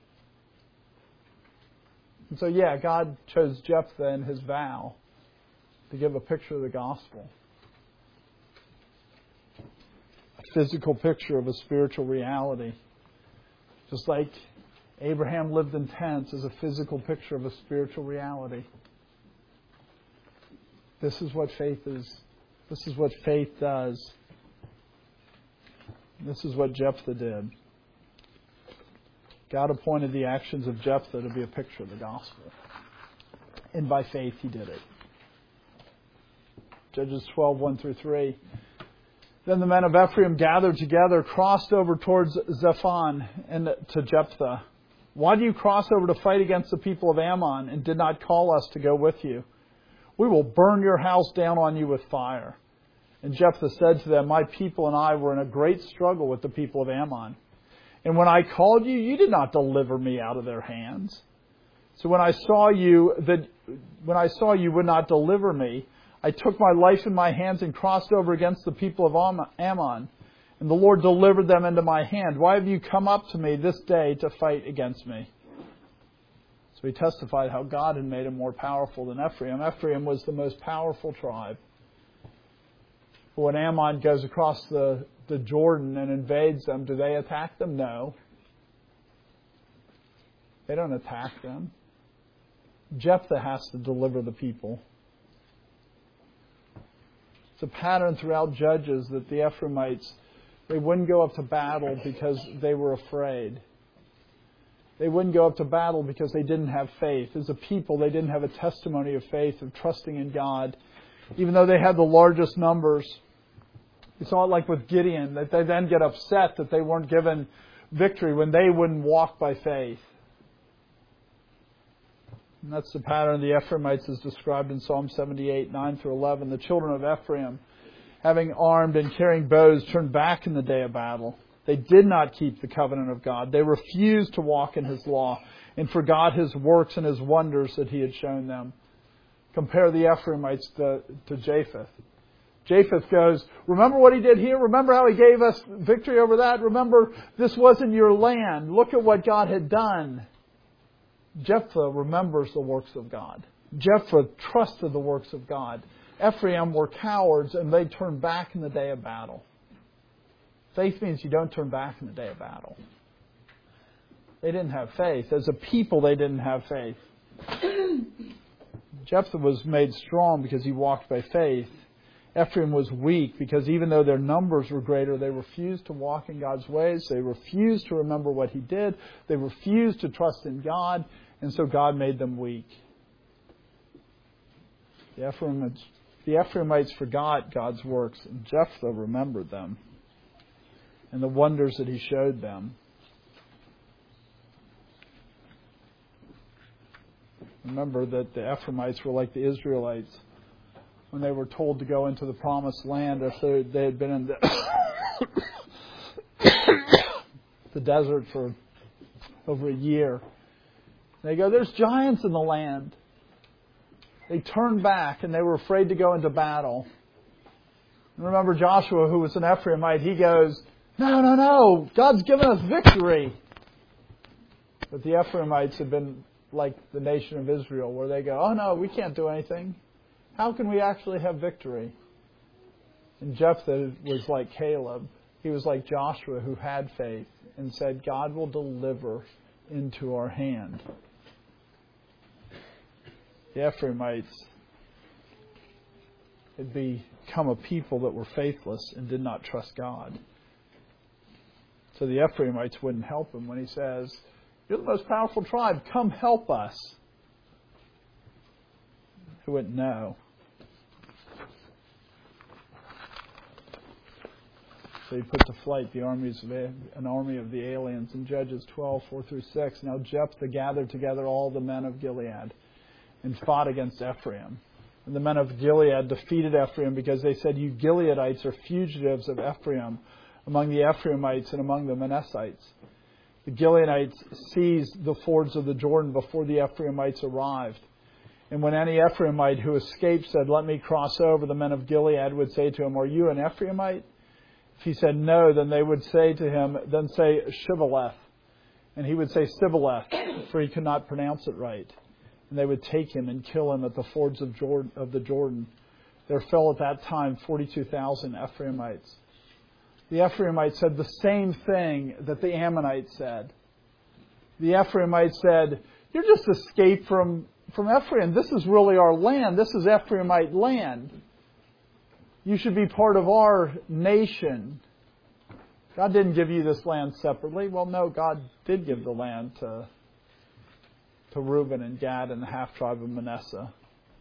And so, yeah, God chose Jephthah in his vow to give a picture of the gospel. A physical picture of a spiritual reality. Just like Abraham lived in tents as a physical picture of a spiritual reality. This is what faith is. This is what faith does. This is what Jephthah did. God appointed the actions of Jephthah to be a picture of the gospel. And by faith he did it. Judges twelve, one through three. Then the men of Ephraim gathered together, crossed over towards Zephon and to Jephthah. Why do you cross over to fight against the people of Ammon and did not call us to go with you? We will burn your house down on you with fire. And Jephthah said to them, my people and I were in a great struggle with the people of Ammon. And when I called you, you did not deliver me out of their hands. So when I saw you that when I saw you would not deliver me, I took my life in my hands and crossed over against the people of Ammon. And the Lord delivered them into my hand. Why have you come up to me this day to fight against me? So he testified how God had made him more powerful than Ephraim. Ephraim was the most powerful tribe. But when Ammon goes across the, the Jordan and invades them, do they attack them? No. They don't attack them. Jephthah has to deliver the people. It's a pattern throughout Judges that the Ephraimites, they wouldn't go up to battle because they were afraid. They wouldn't go up to battle because they didn't have faith. As a people, they didn't have a testimony of faith, of trusting in God. Even though they had the largest numbers. We saw it like with Gideon, that they then get upset that they weren't given victory when they wouldn't walk by faith. And that's the pattern of the Ephraimites as described in Psalm seventy-eight, nine through eleven. The children of Ephraim, having armed and carrying bows, turned back in the day of battle. They did not keep the covenant of God. They refused to walk in His law and forgot His works and His wonders that He had shown them. Compare the Ephraimites to, to Japheth. Japheth goes, remember what he did here? Remember how he gave us victory over that? Remember, this wasn't your land. Look at what God had done. Jephthah remembers the works of God. Jephthah trusted the works of God. Ephraim were cowards and they turned back in the day of battle. Faith means you don't turn back in the day of battle. They didn't have faith. As a people, they didn't have faith. Jephthah was made strong because he walked by faith. Ephraim was weak because even though their numbers were greater, they refused to walk in God's ways. They refused to remember what He did. They refused to trust in God. And so God made them weak. The Ephraimites, the Ephraimites forgot God's works, and Jephthah remembered them and the wonders that He showed them. Remember that the Ephraimites were like the Israelites when they were told to go into the promised land after they had been in the, the desert for over a year. They go, there's giants in the land. They turned back and they were afraid to go into battle. And remember Joshua, who was an Ephraimite, he goes, no, no, no, God's given us victory. But the Ephraimites had been like the nation of Israel, where they go, oh no, we can't do anything. How can we actually have victory? And Jephthah was like Caleb. He was like Joshua, who had faith and said, God will deliver into our hand. The Ephraimites had become a people that were faithless and did not trust God. So the Ephraimites wouldn't help him when he says, You're the most powerful tribe. Come help us. Who went, no. So he put to flight the armies of an army of the aliens in Judges twelve, four through six. Now Jephthah gathered together all the men of Gilead and fought against Ephraim. And the men of Gilead defeated Ephraim because they said, "You Gileadites are fugitives of Ephraim among the Ephraimites and among the Manassites." The Gileadites seized the fords of the Jordan before the Ephraimites arrived. And when any Ephraimite who escaped said, "Let me cross over," the men of Gilead would say to him, "Are you an Ephraimite?" If he said no, then they would say to him, "Then say Shibboleth." And he would say Sibboleth, for he could not pronounce it right. And they would take him and kill him at the fords of, Jordan, of the Jordan. There fell at that time forty-two thousand Ephraimites. The Ephraimites said the same thing that the Ammonites said. The Ephraimites said, "You're just escaped from, from Ephraim. This is really our land. This is Ephraimite land. You should be part of our nation. God didn't give you this land separately." Well, no, God did give the land to, to Reuben and Gad and the half-tribe of Manasseh.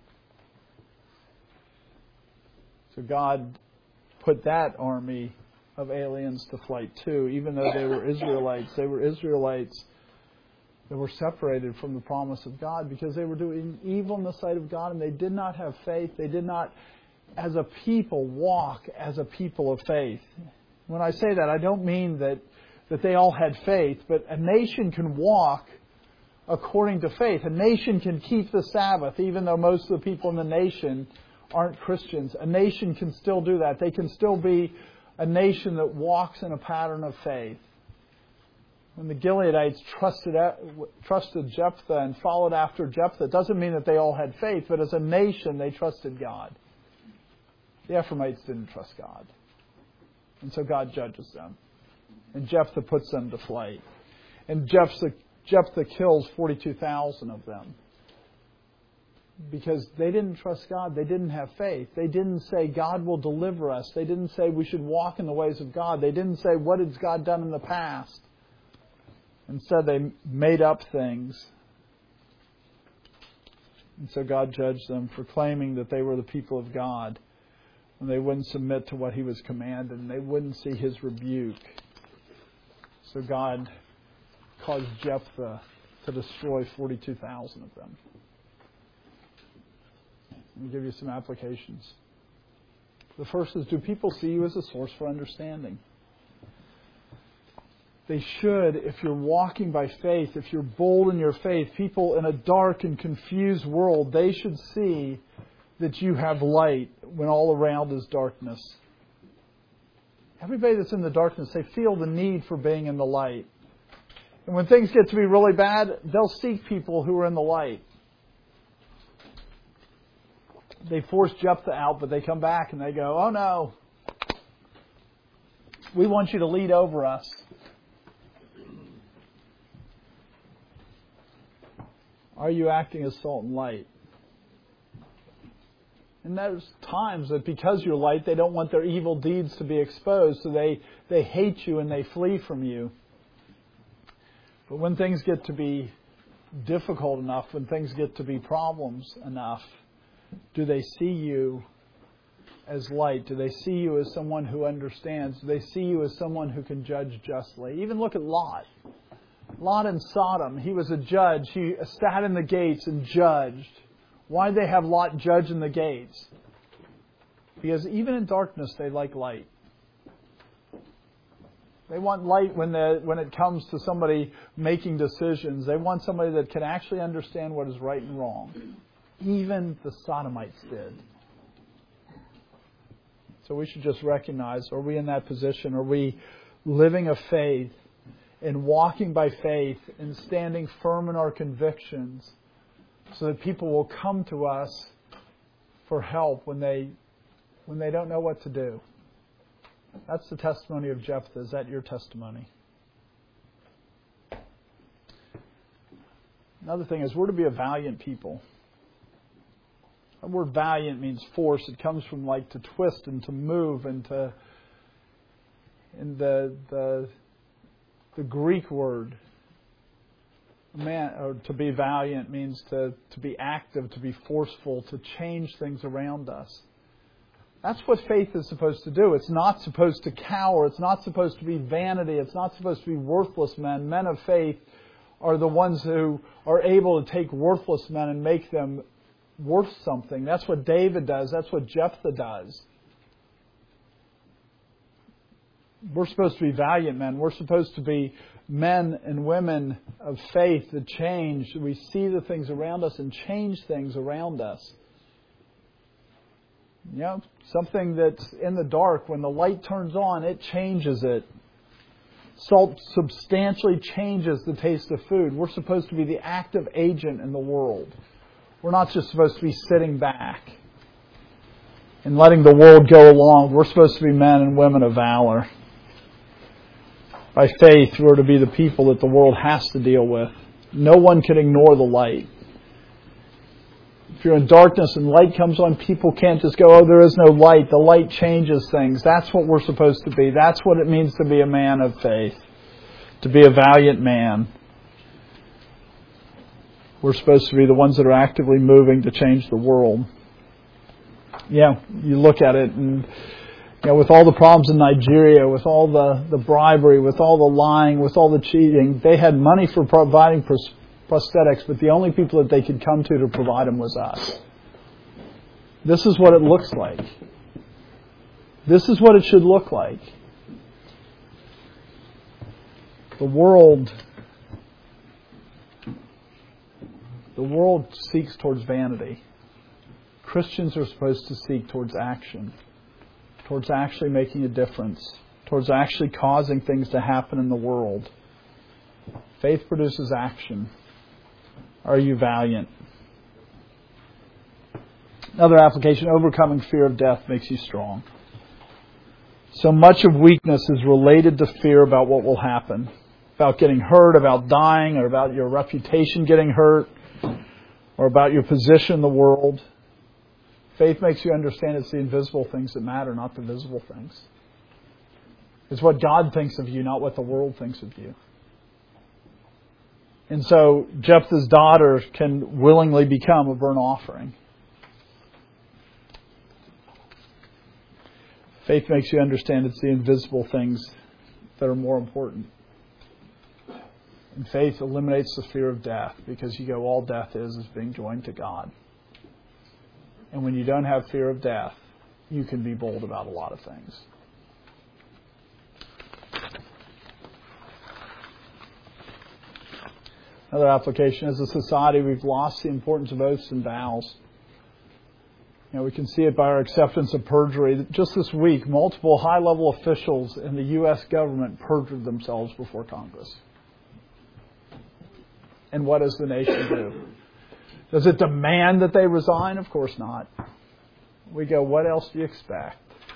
So God put that army of aliens to flight too. Even though they were Israelites, they were Israelites that were separated from the promise of God because they were doing evil in the sight of God and they did not have faith. They did not, as a people, walk as a people of faith. When I say that, I don't mean that, that they all had faith, but a nation can walk according to faith. A nation can keep the Sabbath, even though most of the people in the nation aren't Christians. A nation can still do that. They can still be a nation that walks in a pattern of faith. When the Gileadites trusted trusted Jephthah and followed after Jephthah, it doesn't mean that they all had faith, but as a nation they trusted God. The Ephraimites didn't trust God. And so God judges them. And Jephthah puts them to flight. And Jephthah, Jephthah kills forty-two thousand of them. Because they didn't trust God. They didn't have faith. They didn't say, "God will deliver us." They didn't say, "We should walk in the ways of God." They didn't say, "What has God done in the past?" Instead, they made up things. And so God judged them for claiming that they were the people of God. And they wouldn't submit to what He was commanded. And they wouldn't see His rebuke. So God caused Jephthah to destroy forty-two thousand of them. Let me give you some applications. The first is, do people see you as a source for understanding? They should, if you're walking by faith, if you're bold in your faith, people in a dark and confused world, they should see that you have light when all around is darkness. Everybody that's in the darkness, they feel the need for being in the light. And when things get to be really bad, they'll seek people who are in the light. They force Jephthah out, but they come back and they go, "Oh no, we want you to lead over us." Are you acting as salt and light? And there's times that because you're light, they don't want their evil deeds to be exposed, so they, they hate you and they flee from you. But when things get to be difficult enough, when things get to be problems enough, do they see you as light? Do they see you as someone who understands? Do they see you as someone who can judge justly? Even look at Lot. Lot in Sodom, he was a judge. He sat in the gates and judged. Why did they have Lot judge in the gates? Because even in darkness, they like light. They want light when the, when it comes to somebody making decisions. They want somebody that can actually understand what is right and wrong. Even the Sodomites did. So we should just recognize, are we in that position? Are we living a faith and walking by faith and standing firm in our convictions so that people will come to us for help when they when they don't know what to do? That's the testimony of Jephthah. Is that your testimony? Another thing is we're to be a valiant people. The word valiant means force. It comes from like to twist and to move and to... And the the the Greek word Man, or to be valiant means to, to be active, to be forceful, to change things around us. That's what faith is supposed to do. It's not supposed to cower. It's not supposed to be vanity. It's not supposed to be worthless men. Men of faith are the ones who are able to take worthless men and make them worth something. That's what David does. That's what Jephthah does. We're supposed to be valiant men. We're supposed to be men and women of faith that change. We see the things around us and change things around us. You know, something that's in the dark, when the light turns on, it changes it. Salt substantially changes the taste of food. We're supposed to be the active agent in the world. We're not just supposed to be sitting back and letting the world go along. We're supposed to be men and women of valor. By faith, we're to be the people that the world has to deal with. No one can ignore the light. If you're in darkness and light comes on, people can't just go, oh, there is no light. The light changes things. That's what we're supposed to be. That's what it means to be a man of faith. To be a valiant man. We're supposed to be the ones that are actively moving to change the world. Yeah, you look at it and, you know, with all the problems in Nigeria, with all the, the bribery, with all the lying, with all the cheating, they had money for providing pros- prosthetics, but the only people that they could come to to provide them was us. This is what it looks like. This is what it should look like. The world, the world seeks towards vanity. Christians are supposed to seek towards action, towards actually making a difference, towards actually causing things to happen in the world. Faith produces action. Are you valiant? Another application, overcoming fear of death makes you strong. So much of weakness is related to fear about what will happen, about getting hurt, about dying, or about your reputation getting hurt, or about your position in the world. Faith makes you understand it's the invisible things that matter, not the visible things. It's what God thinks of you, not what the world thinks of you. And so Jephthah's daughter can willingly become a burnt offering. Faith makes you understand it's the invisible things that are more important. And faith eliminates the fear of death, because you go, all death is is being joined to God. And when you don't have fear of death, you can be bold about a lot of things. Another application, as a society, we've lost the importance of oaths and vows. You know, we can see it by our acceptance of perjury. Just this week, multiple high-level officials in the U S government perjured themselves before Congress. And what does the nation do? Does it demand that they resign? Of course not. We go, what else do you expect?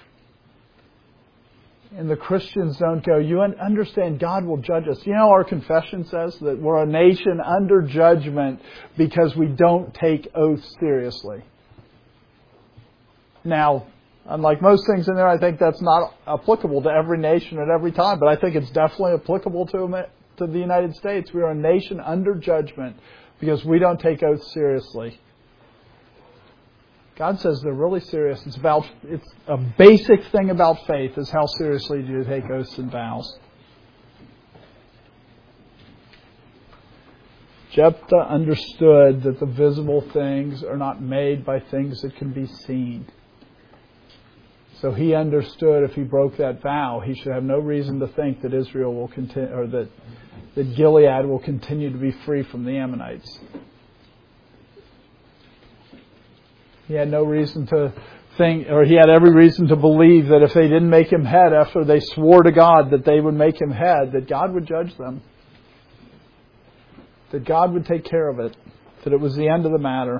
And the Christians don't go, you understand God will judge us. You know, our confession says that we're a nation under judgment because we don't take oaths seriously. Now, unlike most things in there, I think that's not applicable to every nation at every time, but I think it's definitely applicable to, to the United States. We are a nation under judgment because we don't take oaths seriously. God says they're really serious. It's about it's a basic thing about faith is how seriously do you take oaths and vows. Jephthah understood that the visible things are not made by things that can be seen. So he understood if he broke that vow, he should have no reason to think that Israel will continue, or that that Gilead will continue to be free from the Ammonites. He had no reason to think, or he had every reason to believe that if they didn't make him head after they swore to God that they would make him head, that God would judge them. That God would take care of it. That it was the end of the matter.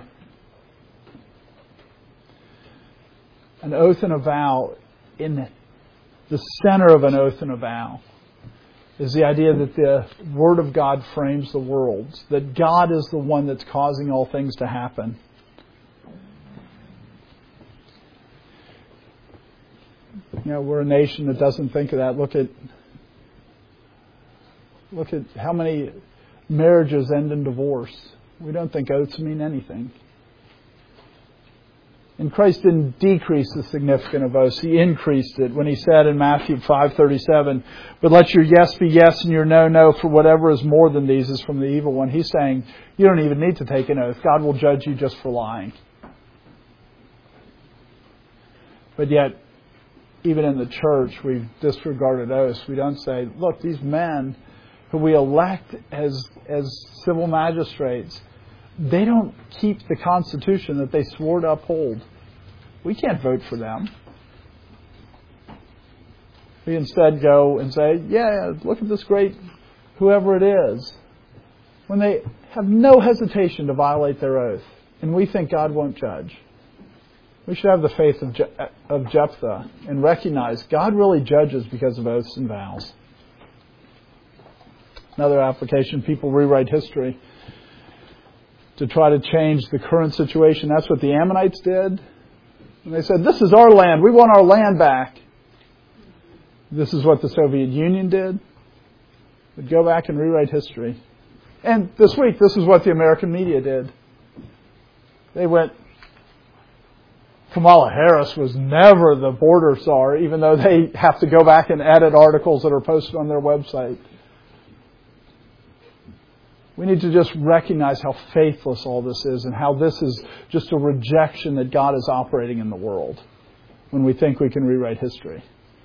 An oath and a vow, in the center of an oath and a vow, is the idea that the Word of God frames the world. That God is the one that's causing all things to happen. You know, we're a nation that doesn't think of that. Look at look at how many marriages end in divorce. We don't think oaths mean anything. And Christ didn't decrease the significance of oaths. He increased it when He said in Matthew five thirty-seven, "But let your yes be yes and your no, no, for whatever is more than these is from the evil one." He's saying, you don't even need to take an oath. God will judge you just for lying. But yet, even in the church, we've disregarded oaths. We don't say, look, these men who we elect as, as civil magistrates, they don't keep the Constitution that they swore to uphold. We can't vote for them. We instead go and say, yeah, look at this great whoever it is. When they have no hesitation to violate their oath. And we think God won't judge. We should have the faith of, Je- of Jephthah and recognize God really judges because of oaths and vows. Another application, people rewrite history to try to change the current situation. That's what the Ammonites did. And they said, this is our land. We want our land back. This is what the Soviet Union did. They'd go back and rewrite history. And this week, this is what the American media did. They went, Kamala Harris was never the border czar, even though they have to go back and edit articles that are posted on their website. We need to just recognize how faithless all this is and how this is just a rejection that God is operating in the world when we think we can rewrite history.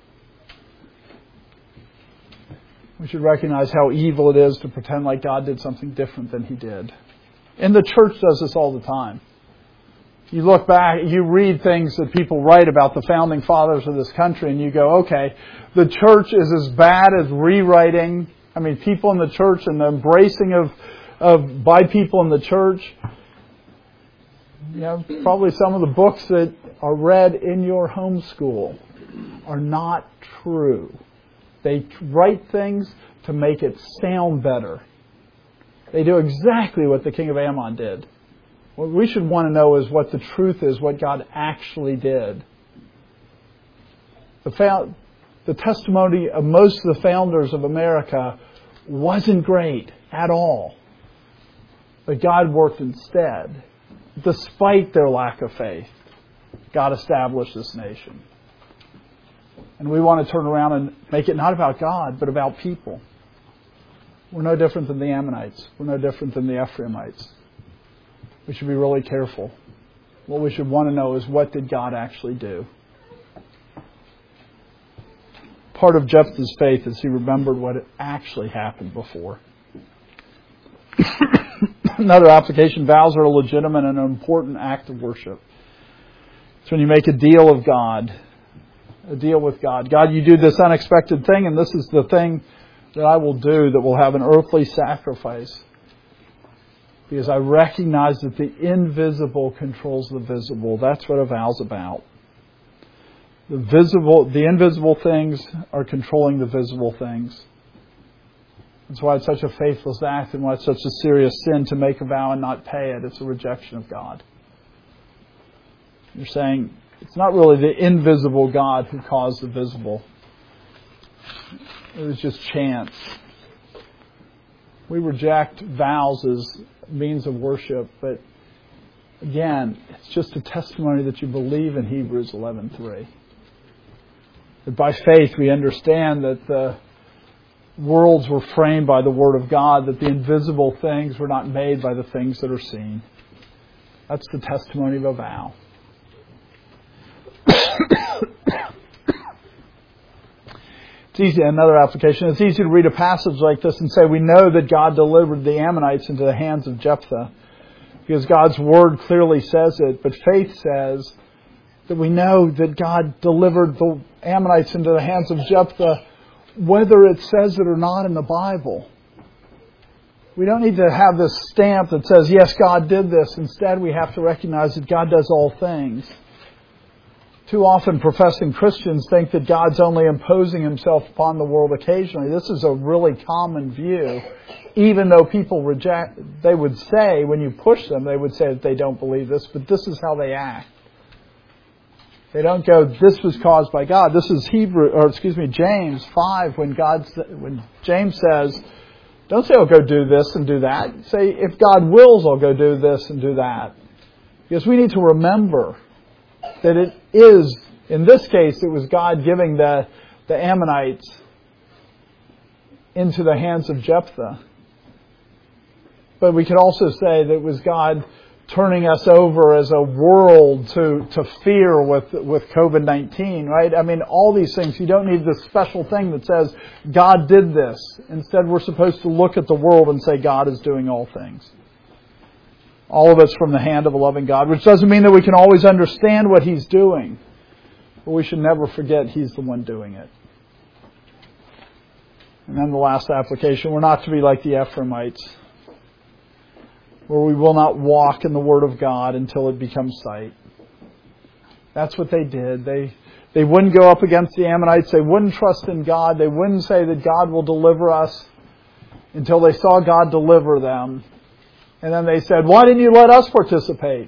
We should recognize how evil it is to pretend like God did something different than He did. And the church does this all the time. You look back, you read things that people write about the founding fathers of this country, and you go, okay, the church is as bad as rewriting. I mean, people in the church and the embracing of, of by people in the church. You know, probably some of the books that are read in your home school are not true. They write things to make it sound better. They do exactly what the king of Ammon did. What we should want to know is what the truth is, what God actually did. The found, the testimony of most of the founders of America wasn't great at all. But God worked instead. Despite their lack of faith, God established this nation. And we want to turn around and make it not about God, but about people. We're no different than the Ammonites. We're no different than the Ephraimites. We should be really careful. What we should want to know is, what did God actually do? Part of Jephthah's faith is he remembered what had actually happened before. Another application, vows are a legitimate and an important act of worship. It's when you make a deal of God, a deal with God. God, you do this unexpected thing, and this is the thing that I will do that will have an earthly sacrifice. Because I recognize that the invisible controls the visible. That's what a vow's about. The visible, the invisible things are controlling the visible things. That's why it's such a faithless act and why it's such a serious sin to make a vow and not pay it. It's a rejection of God. You're saying it's not really the invisible God who caused the visible. It was just chance. We reject vows as means of worship, but again, it's just a testimony that you believe in Hebrews eleven three. That by faith we understand that the worlds were framed by the Word of God, that the invisible things were not made by the things that are seen. That's the testimony of a vow. It's easy, another application, it's easy to read a passage like this and say we know that God delivered the Ammonites into the hands of Jephthah because God's Word clearly says it, but faith says that we know that God delivered the Ammonites into the hands of Jephthah whether it says it or not in the Bible. We don't need to have this stamp that says, yes, God did this. Instead, we have to recognize that God does all things. Too often professing Christians think that God's only imposing Himself upon the world occasionally. This is a really common view. Even though people reject, they would say, when you push them, they would say that they don't believe this, but this is how they act. They don't go, this was caused by God. This is Hebrew, or excuse me, James five, when God, when James says Don't say, I'll go do this and do that. Say, if God wills, I'll go do this and do that. Because we need to remember that it is, in this case, it was God giving the, the Ammonites into the hands of Jephthah. But we could also say that it was God turning us over as a world to, to fear with, with covid nineteen, right? I mean, all these things, you don't need this special thing that says God did this. Instead, we're supposed to look at the world and say God is doing all things. All of it's from the hand of a loving God, which doesn't mean that we can always understand what He's doing. But we should never forget He's the one doing it. And then the last application, we're not to be like the Ephraimites, where we will not walk in the Word of God until it becomes sight. That's what they did. They they wouldn't go up against the Ammonites. They wouldn't trust in God. They wouldn't say that God will deliver us until they saw God deliver them. And then they said, why didn't you let us participate?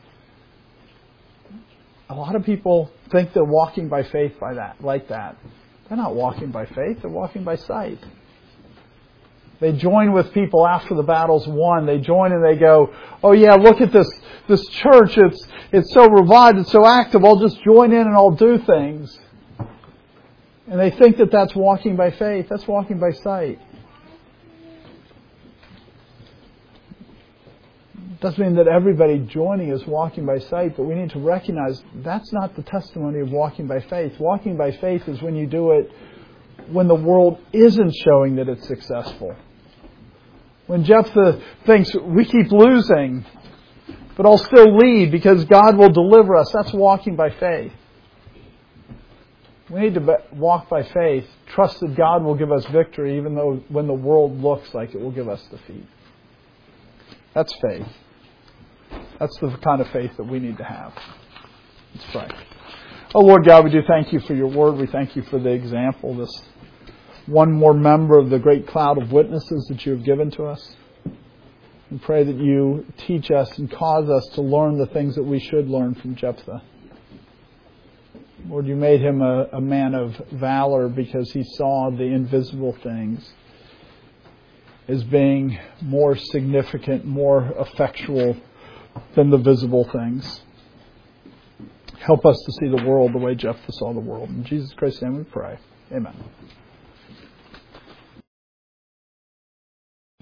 A lot of people think they're walking by faith by that, like that. They're not walking by faith. They're walking by sight. They join with people after the battle's won. They join and they go, oh yeah, look at this this church. It's it's so revived. It's so active. I'll just join in and I'll do things. And they think that that's walking by faith. That's walking by sight. Doesn't mean that everybody joining is walking by sight, but we need to recognize that's not the testimony of walking by faith. Walking by faith is when you do it when the world isn't showing that it's successful. When Jephthah thinks, we keep losing, but I'll still lead because God will deliver us. That's walking by faith. We need to walk by faith, trust that God will give us victory even though when the world looks like it will give us defeat. That's faith. That's the kind of faith that we need to have. Let's pray. Oh Lord God, we do thank You for Your Word. We thank You for the example, this one more member of the great cloud of witnesses that You have given to us. And pray that You teach us and cause us to learn the things that we should learn from Jephthah. Lord, You made him a, a man of valor because he saw the invisible things as being more significant, more effectual than the visible things. Help us to see the world the way Jephthah saw the world. In Jesus Christ's name we pray. Amen.